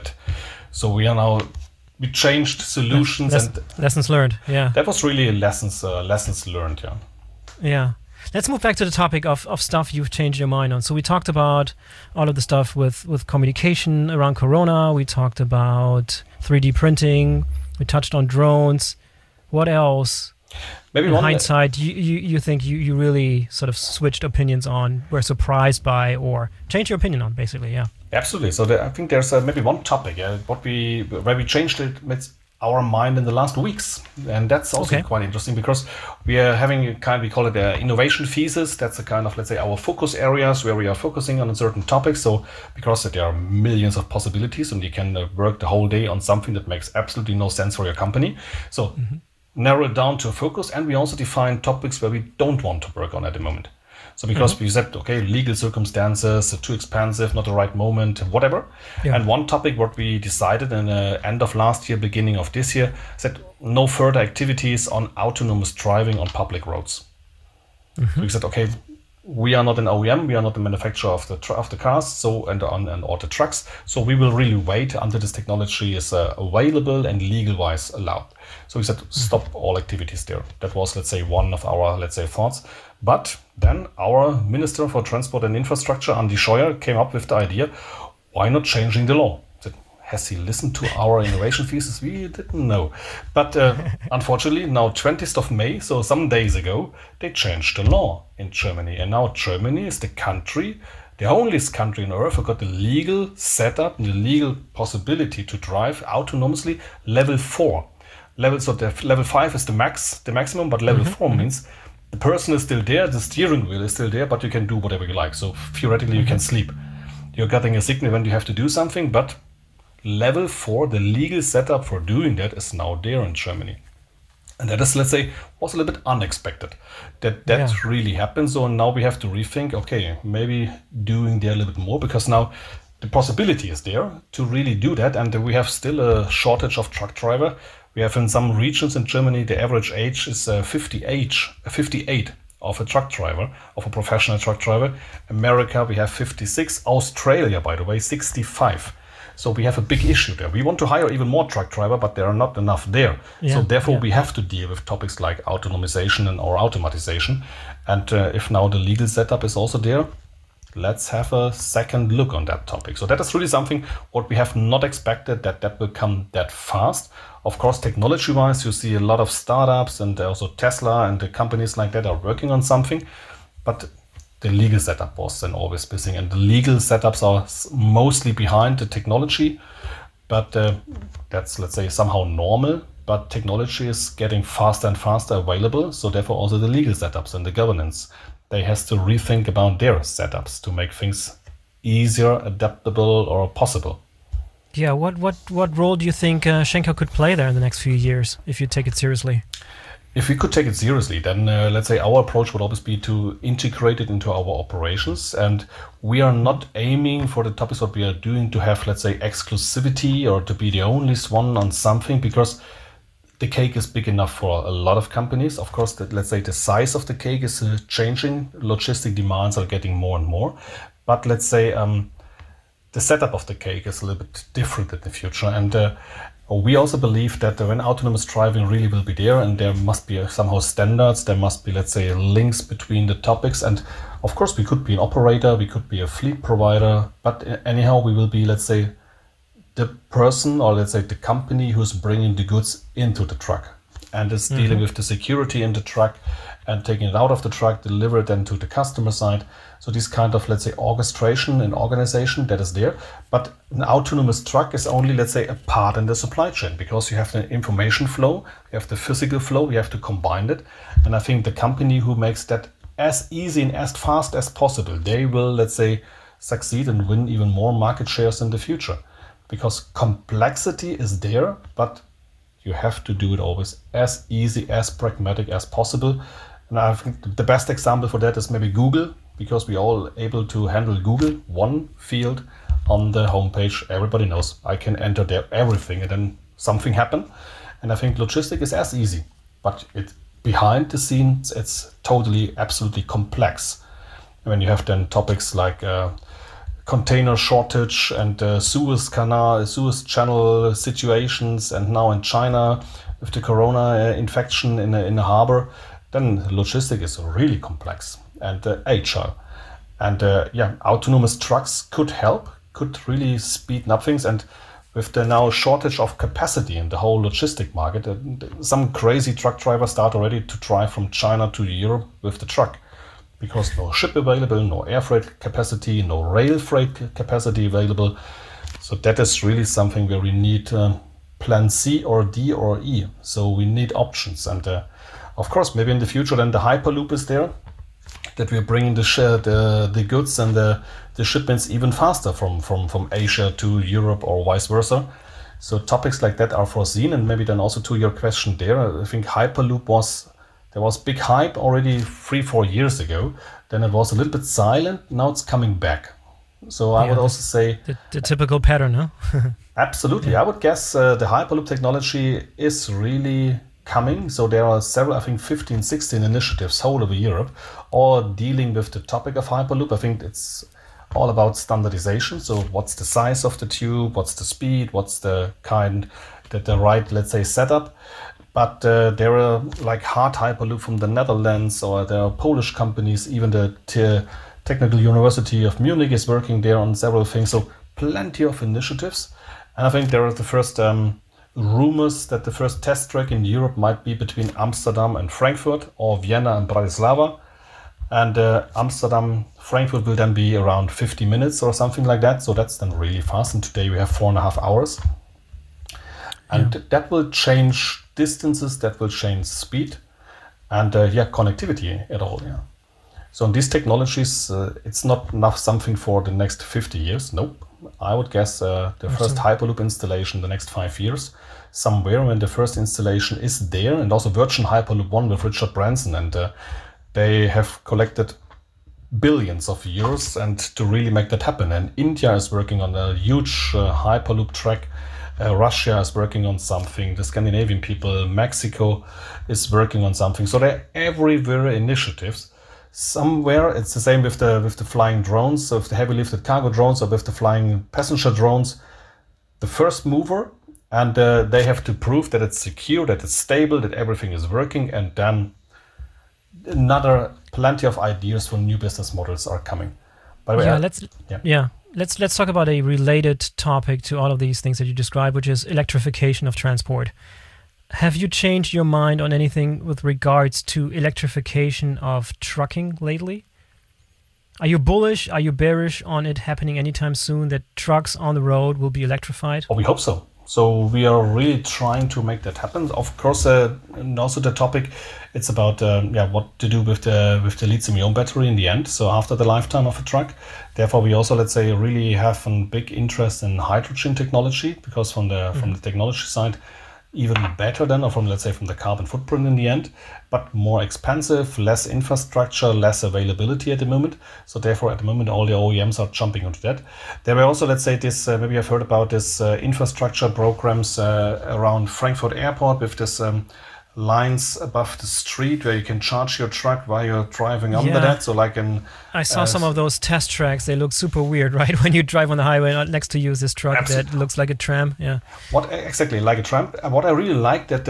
B: we are now, we changed solutions and
A: lessons learned. Yeah.
B: That was really lessons learned. Yeah.
A: Yeah. Let's move back to the topic of stuff you've changed your mind on. So we talked about all of the stuff with communication around Corona. We talked about 3D printing. We touched on drones. What else? Maybe in hindsight, you think you really sort of switched opinions on, were surprised by, or changed your opinion on, basically, yeah.
B: Absolutely. So I think there's maybe one topic where we changed it with our mind in the last weeks, and that's also quite interesting because we are having we call it an innovation thesis. That's a kind of, let's say, our focus areas where we are focusing on a certain topic. So because there are millions of possibilities and you can work the whole day on something that makes absolutely no sense for your company. So narrow it down to a focus, and we also define topics where we don't want to work on at the moment. So because we said, okay, legal circumstances, too expensive, not the right moment, whatever. Yeah. And one topic what we decided in the end of last year, beginning of this year, said no further activities on autonomous driving on public roads. We said, okay, we are not an OEM, we are not the manufacturer of the cars, so and the trucks. So we will really wait until this technology is available and legal-wise allowed. So we said, stop all activities there. That was, let's say, one of our, let's say, thoughts. But then our Minister for Transport and Infrastructure, Andi Scheuer, came up with the idea, why not changing the law? Has he listened to our innovation thesis? We didn't know. But unfortunately, now 20th of May, so some days ago, they changed the law in Germany. And now Germany is the only country on earth who got the legal setup, the legal possibility to drive autonomously level 4. So the level 5 is the maximum, but level 4 means the person is still there, the steering wheel is still there, but you can do whatever you like. So theoretically, you can sleep. You're getting a signal when you have to do something, but level 4, the legal setup for doing that, is now there in Germany. And that is, let's say, was a little bit unexpected that really happened. So now we have to rethink, okay, maybe doing there a little bit more, because now the possibility is there to really do that. And we have still a shortage of truck driver. We have in some regions in Germany, the average age is 58 of a truck driver, of a professional truck driver. America, we have 56. Australia, by the way, 65. So we have a big issue there. We want to hire even more truck driver, but there are not enough there. So therefore, we have to deal with topics like autonomization and or automatization. And if now the legal setup is also there, let's have a second look on that topic. So that is really something what we have not expected that will come that fast. Of course, technology-wise, you see a lot of startups and also Tesla and the companies like that are working on something. But the legal setup was then always missing, and the legal setups are mostly behind the technology, but that's, let's say, somehow normal, but technology is getting faster and faster available, so therefore also the legal setups and the governance, they has to rethink about their setups to make things easier, adaptable or possible.
A: Yeah, what role do you think Schenker could play there in the next few years, if you take it seriously?
B: If we could take it seriously, then let's say our approach would always be to integrate it into our operations. And we are not aiming for the topics what we are doing to have, let's say, exclusivity or to be the only one on something, because the cake is big enough for a lot of companies. Of course, let's say the size of the cake is changing. Logistic demands are getting more and more. But let's say the setup of the cake is a little bit different in the future. And we also believe that when autonomous driving really will be there, and there must be somehow standards, there must be, let's say, links between the topics. And of course, we could be an operator, we could be a fleet provider, but anyhow, we will be, let's say, the person or let's say the company who's bringing the goods into the truck and is dealing with the security in the truck and taking it out of the truck, deliver it then to the customer side. So this kind of, let's say, orchestration and organization that is there. But an autonomous truck is only, let's say, a part in the supply chain, because you have the information flow, you have the physical flow, you have to combine it. And I think the company who makes that as easy and as fast as possible, they will, let's say, succeed and win even more market shares in the future. Because complexity is there, but you have to do it always as easy, as pragmatic as possible. And I think the best example for that is maybe Google, because we all able to handle Google, one field on the homepage. Everybody knows I can enter there everything and then something happen. And I think logistic is as easy, but it behind the scenes, it's totally, absolutely complex. And when you have then topics like container shortage and Suez Channel situations, and now in China with the corona infection in a harbor, then logistic is really complex and agile. And autonomous trucks could help, could really speed up things. And with the now shortage of capacity in the whole logistic market, some crazy truck drivers start already to drive from China to Europe with the truck, because no ship available, no air freight capacity, no rail freight capacity available. So that is really something where we need plan C or D or E. So we need options. And of course, maybe in the future, then the Hyperloop is there, that we're bringing the goods and the shipments even faster from Asia to Europe or vice versa. So topics like that are foreseen. And maybe then also to your question there, I think Hyperloop there was big hype already 3-4 years ago. Then it was a little bit silent. Now it's coming back. So I would also say
A: the typical pattern, no?
B: Absolutely. Yeah. I would guess the Hyperloop technology is really coming. So there are several, I think 15, 16 initiatives all over Europe, all dealing with the topic of Hyperloop. I think it's all about standardization. So what's the size of the tube? What's the speed? What's the right, let's say, setup? But there are like Hard Hyperloop from the Netherlands, or there are Polish companies, even the Technical University of Munich is working there on several things. So plenty of initiatives. And I think there are the first rumors that the first test track in Europe might be between Amsterdam and Frankfurt, or Vienna and Bratislava. And Amsterdam, Frankfurt will then be around 50 minutes or something like that. So that's then really fast. And today we have 4.5 hours. And that will change distances, that will change speed, and connectivity at all. Yeah. So in these technologies, it's not enough something for the next 50 years. Nope. I would guess the first Hyperloop installation the next 5 years, somewhere when the first installation is there, and also Virgin Hyperloop 1 with Richard Branson, and they have collected billions of euros and to really make that happen. And India is working on a huge Hyperloop track. Russia is working on something, the Scandinavian people, Mexico is working on something. So there are everywhere initiatives. somewhere. It's the same with the flying drones, so with the heavy lifted cargo drones or with the flying passenger drones. The first mover, and they have to prove that it's secure, that it's stable, that everything is working, and then plenty of ideas for new business models are coming. By the way,
A: let's talk about a related topic to all of these things that you described, which is electrification of transport. Have you changed your mind on anything with regards to electrification of trucking lately? Are you bullish? Are you bearish on it happening anytime soon, that trucks on the road will be electrified?
B: Oh, we hope so. So we are really trying to make that happen. Of course, and also the topic, it's about what to do with the lithium-ion battery in the end. So after the lifetime of a truck, therefore we also, let's say, really have a big interest in hydrogen technology, because from the technology side, even better than, or from the carbon footprint in the end, but more expensive, less infrastructure, less availability at the moment. So therefore, at the moment, all the OEMs are jumping onto that. There were also, this, maybe you've heard about this infrastructure programs around Frankfurt Airport with this lines above the street where you can charge your truck while you're driving under that. So
A: I saw some of those test tracks. They look super weird, right? When you drive on the highway, next to you is this truck that looks like a tram. Yeah.
B: What exactly like a tram? What I really like that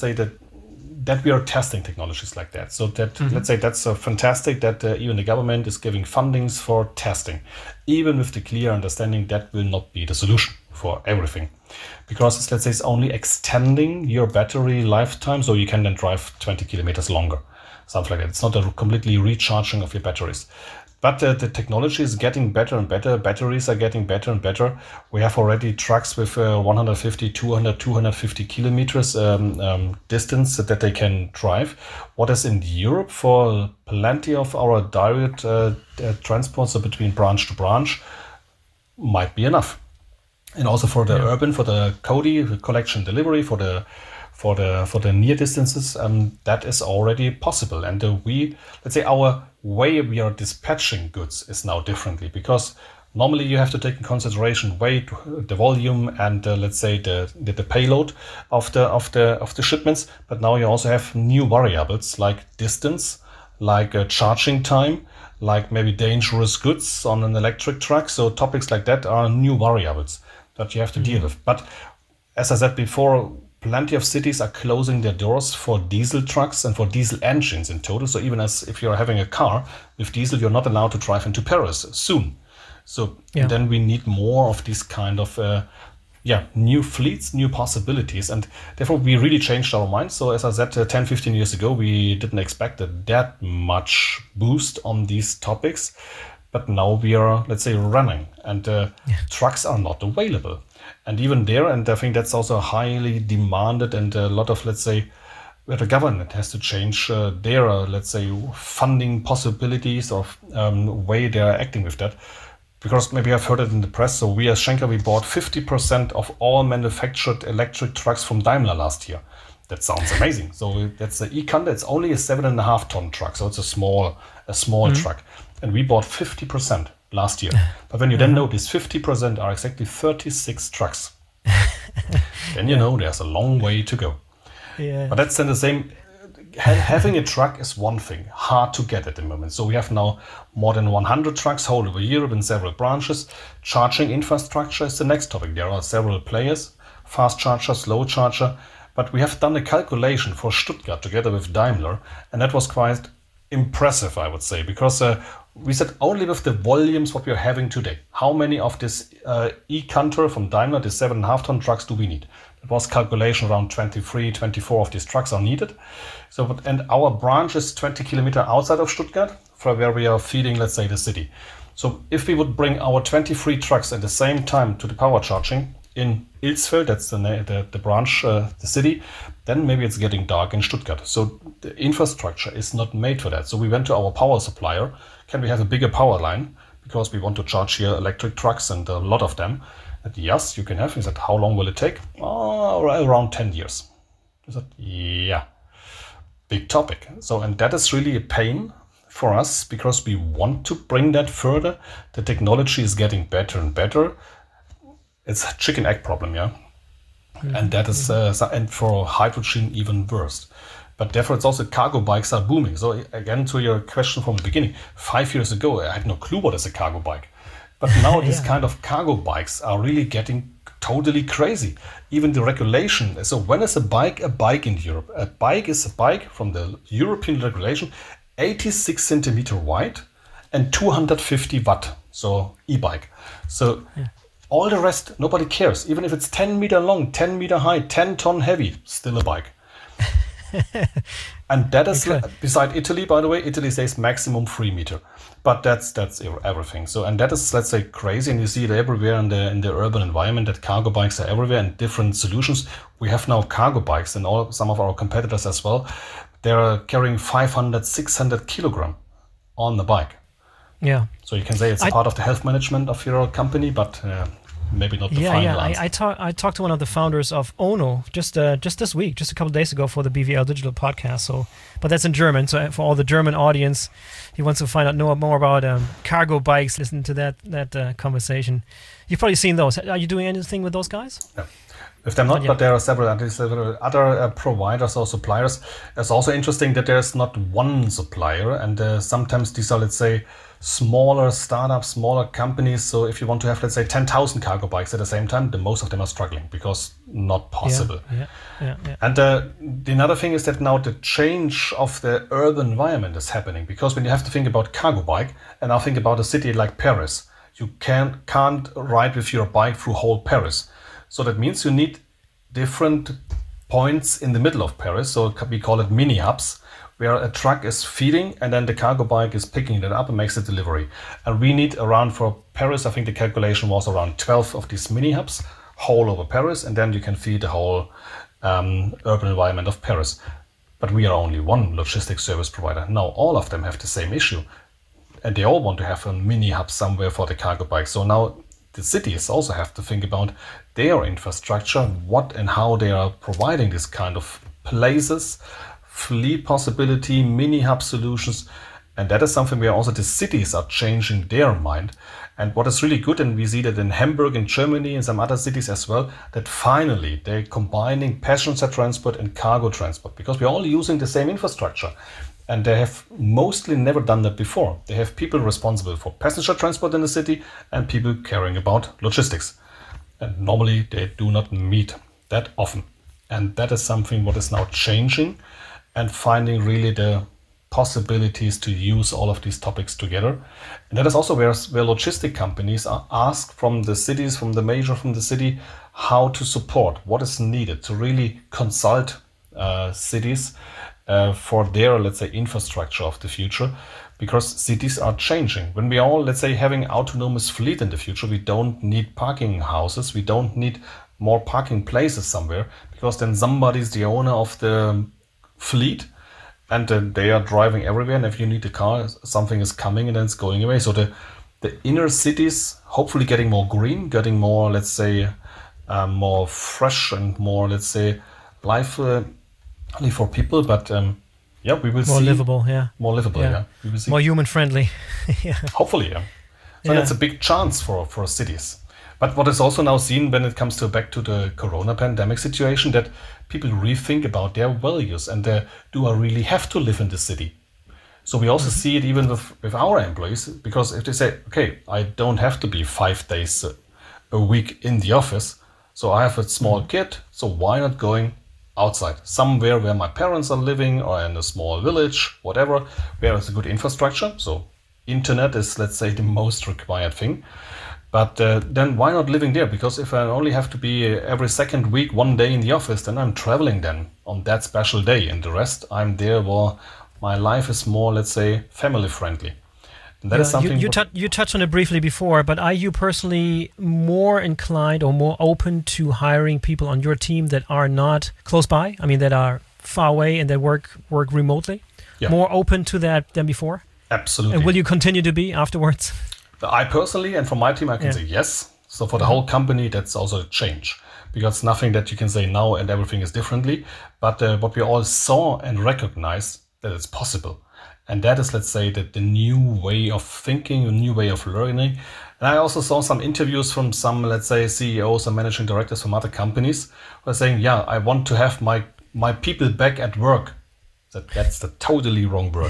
B: that we are testing technologies like that. So that that's fantastic that even the government is giving fundings for testing, even with the clear understanding that will not be the solution for everything, because it's only extending your battery lifetime, so you can then drive 20 kilometers longer, something like that. It's not a completely recharging of your batteries. But the technology is getting better and better. Batteries are getting better and better. We have already trucks with 150, 200, 250 kilometers distance that they can drive. What is in Europe for plenty of our direct transports, so between branch to branch, might be enough. And also for the urban, for the CODI, the collection delivery, for the near distances, that is already possible. And our way we are dispatching goods is now differently, because normally you have to take in consideration weight, the volume, and the payload of the shipments. But now you also have new variables like distance, like charging time, like maybe dangerous goods on an electric truck. So topics like that are new variables that you have to deal with. But as I said before, plenty of cities are closing their doors for diesel trucks and for diesel engines in total. So even as if you're having a car with diesel, you're not allowed to drive into Paris soon. So then we need more of these kind of new fleets, new possibilities. And therefore we really changed our minds. So as I said, 10, 15 years ago, we didn't expect that much boost on these topics. But now we are, running, and trucks are not available. And even there, and I think that's also highly demanded, and a lot of, where the government has to change their, funding possibilities or way they are acting with that. Because maybe I've heard it in the press, so we as Schenker, we bought 50% of all manufactured electric trucks from Daimler last year. That sounds amazing. So that's the e-Canter. It's only a 7.5 ton truck, so it's a small truck. And we bought 50% last year. But when you then know this 50% are exactly 36 trucks, then you know there's a long way to go. Yeah. But that's then the same. Having a truck is one thing, hard to get at the moment. So we have now more than 100 trucks whole over Europe in several branches. Charging infrastructure is the next topic. There are several players, fast charger, slow charger. But we have done a calculation for Stuttgart together with Daimler, and that was quite impressive, I would say, because we said only with the volumes what we are having today, how many of this e-Canter from Daimler, the 7.5 ton trucks, do we need? It was calculation around 23, 24 of these trucks are needed. So, and our branch is 20 kilometers outside of Stuttgart, for where we are feeding, the city. So if we would bring our 23 trucks at the same time to the power charging in Ilsfeld, that's the branch, the city, then maybe it's getting dark in Stuttgart. So the infrastructure is not made for that. So we went to our power supplier. Can we have a bigger power line? Because we want to charge here electric trucks and a lot of them. And yes, you can have. He said, how long will it take? Oh, around 10 years. I said, yeah, big topic. So, and that is really a pain for us because we want to bring that further. The technology is getting better and better. It's a chicken egg problem, yeah. And that is, and for hydrogen even worse. But therefore, it's also cargo bikes are booming. So again, to your question from the beginning, 5 years ago, I had no clue what is a cargo bike. But now these kind of cargo bikes are really getting totally crazy. Even the regulation. So when is a bike in Europe? A bike is a bike from the European regulation, 86 centimeter wide and 250 watt. So e-bike. So all the rest, nobody cares. Even if it's 10 meter long, 10 meter high, 10 ton heavy, still a bike. And that is, beside Italy, by the way, Italy says maximum 3 meter. But that's everything. So, and that is, let's say, crazy. And you see it everywhere in the urban environment, that cargo bikes are everywhere and different solutions. We have now cargo bikes and some of our competitors as well. They're carrying 500, 600 kilogram on the bike.
A: Yeah.
B: So you can say it's a part of the health management of your company, but maybe not the final answer.
A: I talked to one of the founders of Ono just this week, just a couple of days ago for the BVL Digital podcast. So, but that's in German. So for all the German audience, he wants to know more about cargo bikes. Listen to that conversation. You've probably seen those. Are you doing anything with those guys?
B: No. If they're not, but there are several other providers or suppliers. It's also interesting that there's not one supplier, and sometimes these are, let's say, smaller startups, smaller companies. So if you want to have, let's say, 10,000 cargo bikes at the same time, then most of them are struggling because not possible.
A: Yeah.
B: And the another thing is that now the change of the urban environment is happening, because when you have to think about cargo bike, and now think about a city like Paris, you can't ride with your bike through whole Paris. So that means you need different points in the middle of Paris. So we call it mini hubs, where a truck is feeding and then the cargo bike is picking it up and makes the delivery. And we need around, for Paris, I think the calculation was around 12 of these mini hubs, whole over Paris, and then you can feed the whole urban environment of Paris. But we are only one logistics service provider. Now all of them have the same issue, and they all want to have a mini hub somewhere for the cargo bike. So now the cities also have to think about their infrastructure, what and how they are providing this kind of places, fleet possibility, mini hub solutions. And that is something where also the cities are changing their mind. And what is really good, and we see that in Hamburg, in Germany, and some other cities as well, that finally they're combining passenger transport and cargo transport, because we're all using the same infrastructure. And they have mostly never done that before. They have people responsible for passenger transport in the city and people caring about logistics. And normally they do not meet that often. And that is something what is now changing, and finding really the possibilities to use all of these topics together. And that is also where logistic companies are asked from the cities, from the city, how to support, what is needed to really consult cities for their, let's say, infrastructure of the future, because cities are changing. When we are all, let's say, having autonomous fleet in the future, we don't need parking houses, we don't need more parking places somewhere, because then somebody's the owner of the fleet and they are driving everywhere, and if you need a car, something is coming and then it's going away. So the inner cities hopefully getting more green, getting more, let's say, more fresh and more, let's say, lively for people, but we will
A: more
B: see
A: more livable.
B: We will see.
A: More human friendly.
B: Hopefully, So that's a big chance for cities. But what is also now seen when it comes back to the corona pandemic situation, that people rethink about their values and do I really have to live in the city? So we also see it even with our employees, because if they say, okay, I don't have to be 5 days a week in the office, so I have a small kid, so why not going outside, somewhere where my parents are living, or in a small village, whatever, where there's a good infrastructure. So internet is, let's say, the most required thing. But then why not living there? Because if I only have to be every second week, 1 day in the office, then I'm traveling then on that special day. And the rest, I'm there where my life is more, let's say, family friendly. And that is something
A: you touched on it briefly before, but are you personally more inclined or more open to hiring people on your team that are not close by? I mean, that are far away and that work remotely? Yeah. More open to that than before?
B: Absolutely.
A: And will you continue to be afterwards?
B: I personally, and for my team, I can say yes. So for the whole company, that's also a change, because nothing that you can say now and everything is differently. But what we all saw and recognized that it's possible. And that is, let's say, the new way of thinking, a new way of learning. And I also saw some interviews from some, let's say, CEOs and managing directors from other companies who are saying, I want to have my people back at work That's the totally wrong word.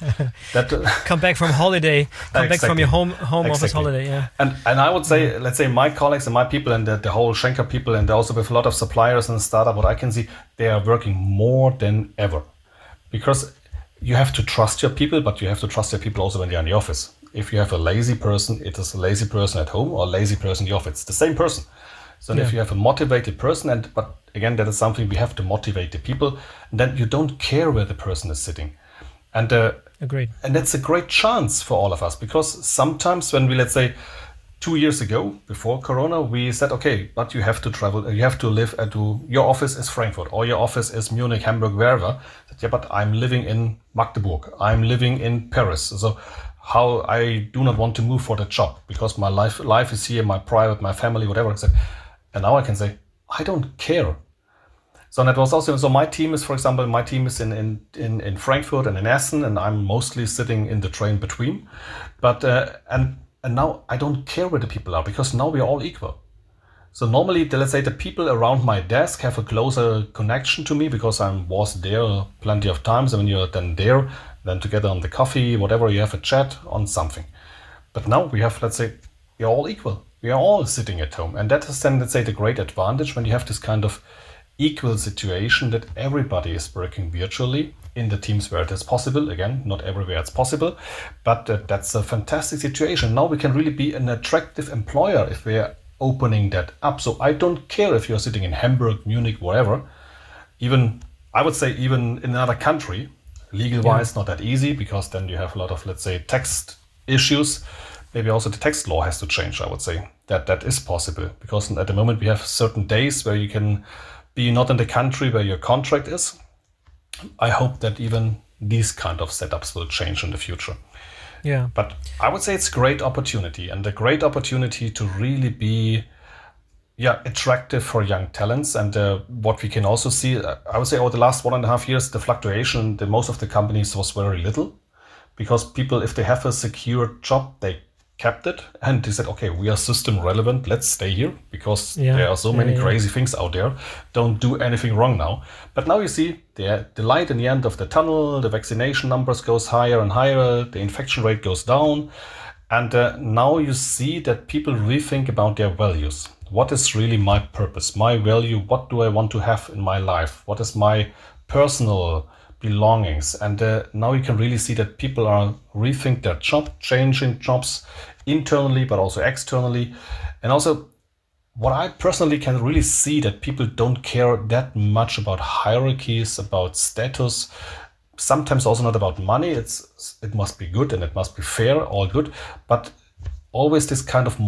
A: Come back from holiday. Come back from your home office holiday. Yeah.
B: And I would say, let's say my colleagues and my people and the whole Schenker people, and also with a lot of suppliers and startup, what I can see, they are working more than ever, because you have to trust your people, but you have to trust your people also when they're in the office. If you have a lazy person, it is a lazy person at home or a lazy person in the office. It's the same person. So if you have a motivated person, but again, that is something we have to motivate the people, then you don't care where the person is sitting. And
A: agreed. And
B: that's a great chance for all of us, because sometimes when we, let's say, 2 years ago, before Corona, we said, okay, but you have to travel, you have to live your office is Frankfurt, or your office is Munich, Hamburg, wherever. Yeah, but I'm living in Magdeburg, I'm living in Paris. So how I do not want to move for the job, because my life is here, my private, my family, whatever. And now I can say, I don't care. So that was also, so my team is, for example, in Frankfurt and in Essen, and I'm mostly sitting in the train between. But, and now I don't care where the people are, because now we are all equal. So normally, let's say the people around my desk have a closer connection to me, because I was there plenty of times. And when you're then there, then together on the coffee, whatever, you have a chat on something. But now we have, let's say, we're all equal. We are all sitting at home. And that is then, let's say, the great advantage when you have this kind of equal situation, that everybody is working virtually in the teams where it is possible. Again, not everywhere it's possible, but that's a fantastic situation. Now we can really be an attractive employer if we are opening that up. So I don't care if you're sitting in Hamburg, Munich, wherever. Even, I would say, even in another country, legal-wise, not that easy, because then you have a lot of, let's say, tax issues. Maybe also the tax law has to change, I would say. That is possible, because at the moment we have certain days where you can be not in the country where your contract is. I hope that even these kind of setups will change in the future.
A: Yeah.
B: But I would say it's a great opportunity, and a great opportunity to really be attractive for young talents. And what we can also see, I would say over the last 1.5 years, the fluctuation, most of the companies was very little, because people, if they have a secure job, they kept it, and they said, okay, we are system relevant, let's stay here, because there are so many crazy things out there. Don't do anything wrong now. But now you see the light in the end of the tunnel, the vaccination numbers goes higher and higher, the infection rate goes down. And now you see that people rethink about their values. What is really my purpose, my value? What do I want to have in my life? What is my personal belongings? And now you can really see that people are rethink their job, changing jobs internally, but also externally. And also what I personally can really see, that people don't care that much about hierarchies, about status, sometimes also not about money. It must be good and it must be fair, all good, but always this kind of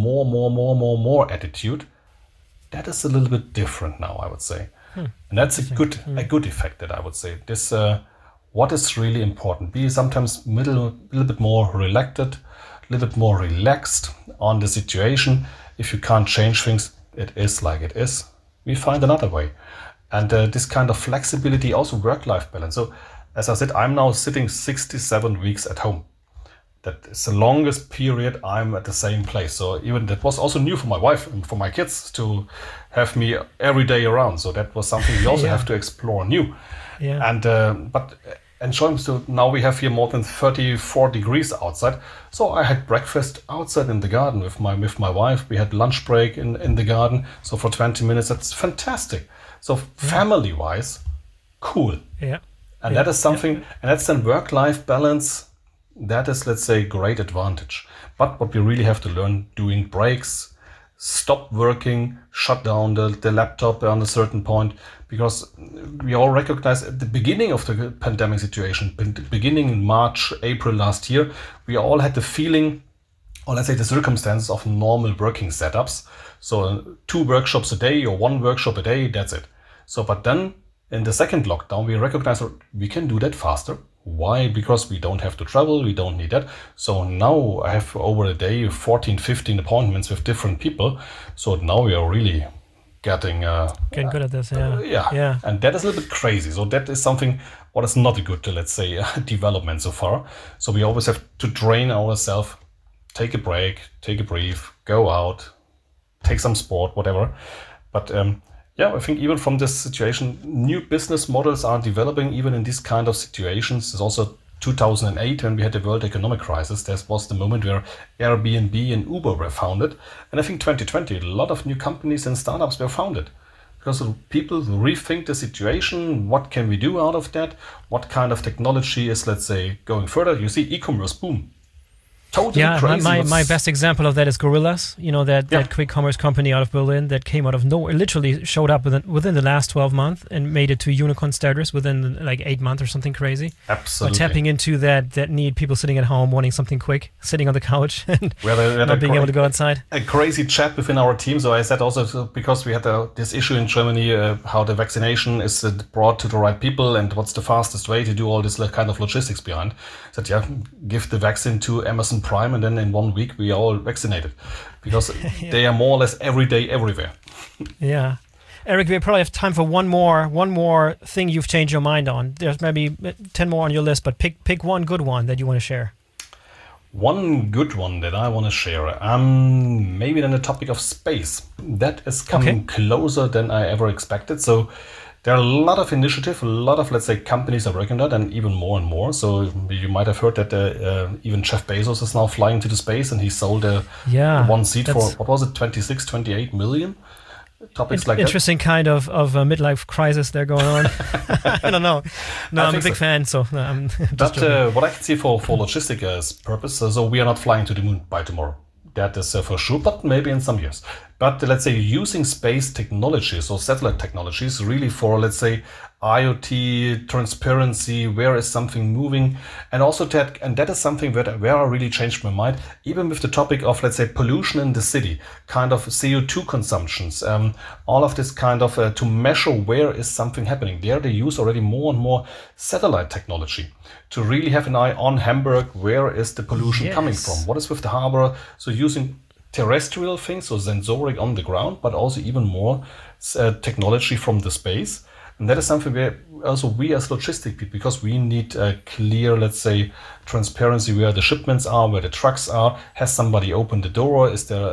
B: more attitude. That is a little bit different now, I would say. And that's a good effect, that I would say. This what is really important. Be sometimes a little bit more relaxed, a little bit more relaxed on the situation. If you can't change things, it is like it is. We find another way. And this kind of flexibility, also work-life balance. So as I said, I'm now sitting 67 weeks at home. That is the longest period I'm at the same place. So even that was also new for my wife and for my kids to have me every day around. So that was something we also have to explore new.
A: Yeah.
B: And but enjoying, so now we have here more than 34 degrees outside. So I had breakfast outside in the garden with my wife. We had lunch break in the garden. So for 20 minutes, that's fantastic. So family-wise, cool.
A: Yeah.
B: And that is something, and that's then work-life balance. That is, let's say, great advantage. But what we really have to learn, doing breaks, stop working, shut down the laptop on a certain point, because we all recognize at the beginning of the pandemic situation, beginning in March, April last year, we all had the feeling, or let's say the circumstances of normal working setups. So 2 workshops a day or 1 workshop a day, that's it. So, but then in the second lockdown, we recognize we can do that faster. Why? Because we don't have to travel, we don't need that. So now I have over a day 14, 15 appointments with different people. So now we are really getting
A: good at this,
B: And that is a little bit crazy. So that is something what is not a good, let's say, development so far. So we always have to train ourselves, take a break, take a breathe, go out, take some sport, whatever. But Yeah, I think even from this situation, new business models are developing even in these kind of situations. There's also 2008, when we had the world economic crisis, there was the moment where Airbnb and Uber were founded. And I think 2020, a lot of new companies and startups were founded because people rethink the situation. What can we do out of that? What kind of technology is, let's say, going further? You see e-commerce boom. Totally crazy.
A: My best example of that is Gorillas, that quick commerce company out of Berlin that came out of nowhere, literally showed up within the last 12 months and made it to unicorn status within like 8 months or something crazy.
B: Absolutely.
A: So tapping into that need, people sitting at home wanting something quick, sitting on the couch and not being able to go outside.
B: A crazy chat within our team. So I said also, because we had this issue in Germany, how the vaccination is brought to the right people and what's the fastest way to do all this kind of logistics behind. I said, give the vaccine to Amazon Prime, and then in 1 week we are all vaccinated, because they are more or less every day, everywhere.
A: Yeah. Eric, we probably have time for one more thing you've changed your mind on. There's maybe 10 more on your list, but pick one good one that you want to share.
B: One good one that I want to share, maybe then the topic of space. That is coming closer than I ever expected. So there are a lot of initiative, a lot of, let's say, companies are working on that, and even more and more. So you might have heard that even Jeff Bezos is now flying to the space, and he sold one seat for, what was it, 26, 28 million? Topics like
A: interesting
B: that.
A: Kind of a midlife crisis there going on. I don't know. No, I'm a big fan, so I'm just
B: But what I can see for logistics purpose, so we are not flying to the moon by tomorrow. That is for sure, but maybe in some years. But let's say using space technologies or satellite technologies really for, let's say, IoT, transparency, where is something moving, and also that is something where I really changed my mind, even with the topic of, let's say, pollution in the city, kind of CO2 consumptions, all of this kind of to measure where is something happening. There they use already more and more satellite technology to really have an eye on Hamburg, where is the pollution coming from, what is with the harbor. So using terrestrial things, so sensoric on the ground, but also even more technology from the space. And that is something where also we as logistic people, because we need a clear, let's say, transparency where the shipments are, where the trucks are. Has somebody opened the door? Is there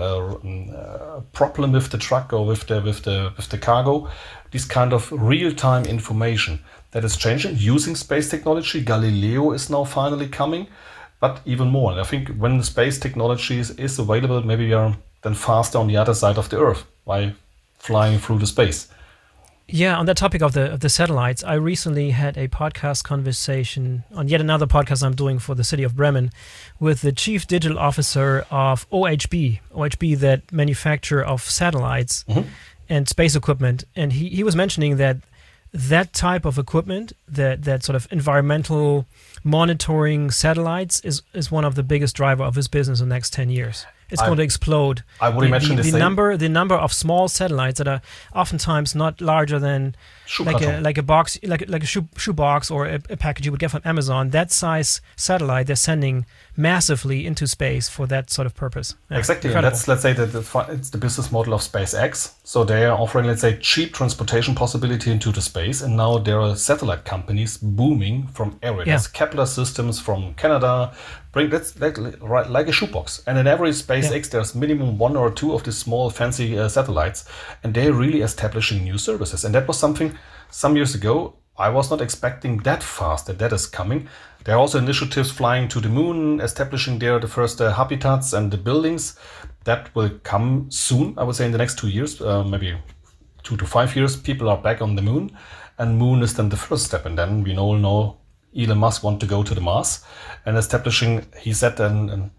B: a problem with the truck or with the cargo? This kind of real-time information that is changing using space technology. Galileo is now finally coming, but even more. And I think when the space technology is available, maybe we are then faster on the other side of the Earth by flying through the space.
A: Yeah, on that topic of the satellites, I recently had a podcast conversation on yet another podcast I'm doing for the city of Bremen with the chief digital officer of OHB, that manufacturer of satellites and space equipment. And he was mentioning that type of equipment, that sort of environmental monitoring satellites is one of the biggest driver of his business in the next 10 years. It's going to explode.
B: I would imagine the same.
A: The number of small satellites that are oftentimes not larger than like a box, like a shoe box or a package you would get from Amazon. That size satellite they're sending massively into space for that sort of purpose. Yeah,
B: exactly. And that's, let's say, it's the business model of SpaceX. So they are offering, let's say, cheap transportation possibility into the space. And now there are satellite companies booming from everywhere. There's Kepler Systems from Canada. That's like a shoebox. And in every SpaceX, there's minimum one or two of these small fancy satellites. And they're really establishing new services. And that was something some years ago I was not expecting that fast that is coming. There are also initiatives flying to the moon, establishing there the first habitats and the buildings. That will come soon, I would say in the next 2 years, maybe 2 to 5 years. People are back on the moon, and moon is then the first step. And then we all know Elon Musk want to go to the Mars and establishing, he said, an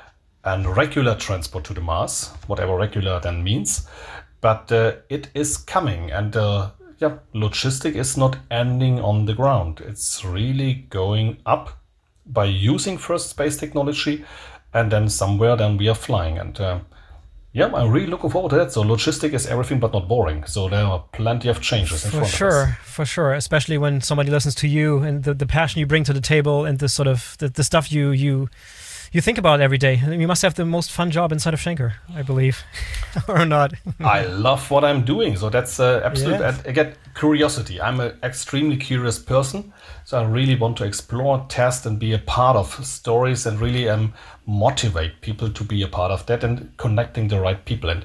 B: regular transport to the Mars, whatever regular then means. But it is coming, and logistic is not ending on the ground. It's really going up by using first space technology, and then somewhere then we are flying. And I'm really looking forward to that. So logistic is everything but not boring. So there are plenty of changes in front of us.
A: For sure. Especially when somebody listens to you and the passion you bring to the table and the sort of the stuff you think about every day. You must have the most fun job inside of Schenker, I believe, or not.
B: I love what I'm doing. So that's absolute. Yeah. I get curiosity. I'm an extremely curious person. So I really want to explore, test, and be a part of stories, and really motivate people to be a part of that and connecting the right people. And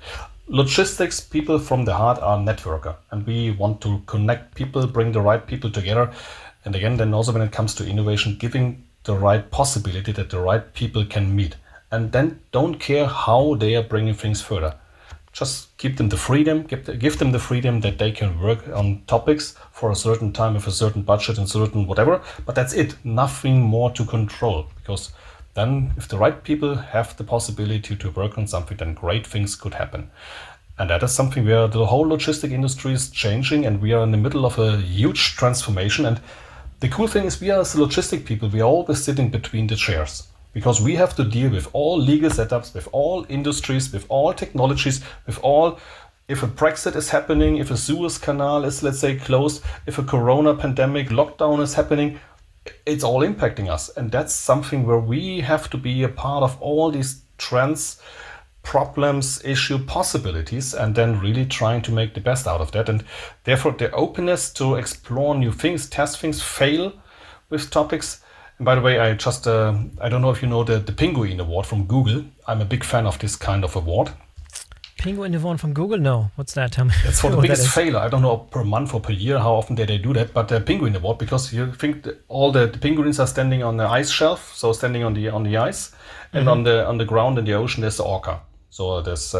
B: logistics people from the heart are networker, and we want to connect people, bring the right people together. And again, then also when it comes to innovation, giving the right possibility that the right people can meet, and then don't care how they are bringing things further. Just keep them the freedom, give them the freedom that they can work on topics for a certain time with a certain budget and certain whatever, but that's it, nothing more to control. Because then if the right people have the possibility to work on something, then great things could happen. And that is something where the whole logistic industry is changing, and we are in the middle of a huge transformation. And the cool thing is, we are as logistic people, we are always sitting between the chairs. Because we have to deal with all legal setups, with all industries, with all technologies, with all, if a Brexit is happening, if a Suez Canal is, let's say, closed, if a corona pandemic lockdown is happening, it's all impacting us. And that's something where we have to be a part of all these trends, problems, issue, possibilities, and then really trying to make the best out of that. And therefore, the openness to explore new things, test things, fail with topics. And by the way, I don't know if you know the Penguin Award from Google. I'm a big fan of this kind of award.
A: Penguin Award from Google? No. What's that? Tell me.
B: It's for the biggest failure. I don't know per month or per year how often they do that, but the Penguin Award, because you think all the penguins are standing on the ice shelf, so standing on the ice, and on the ground in the ocean there's the orca. So there's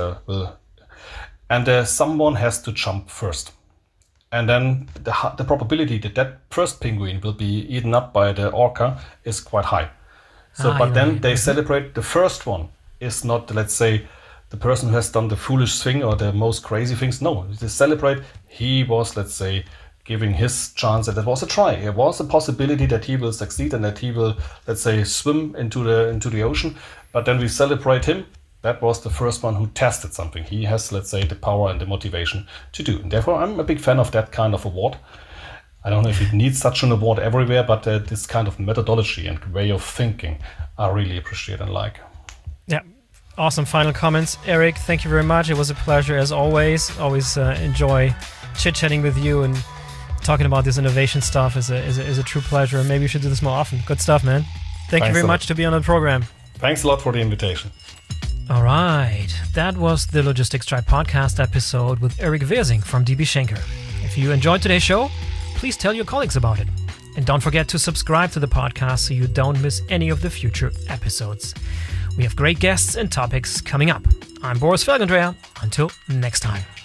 B: someone has to jump first. And then the probability that first penguin will be eaten up by the orca is quite high. So, but then they celebrate the first one is not, let's say, the person who has done the foolish thing or the most crazy things. No, they celebrate he was, let's say, giving his chance, that it was a try. It was a possibility that he will succeed and that he will, let's say, swim into the ocean. But then we celebrate him. That was the first one who tested something. He has, let's say, the power and the motivation to do. And therefore, I'm a big fan of that kind of award. I don't know if it needs such an award everywhere, but this kind of methodology and way of thinking I really appreciate and like.
A: Yeah, awesome final comments. Eric, thank you very much. It was a pleasure as always. Always enjoy chit-chatting with you, and talking about this innovation stuff is a true pleasure. Maybe you should do this more often. Good stuff, man. Thank you very much to be on the program.
B: Thanks a lot for the invitation.
A: All right, that was the Logistics Tribe podcast episode with Eric Wirsing from DB Schenker. If you enjoyed today's show, please tell your colleagues about it. And don't forget to subscribe to the podcast so you don't miss any of the future episodes. We have great guests and topics coming up. I'm Boris Felgendreher. Until next time.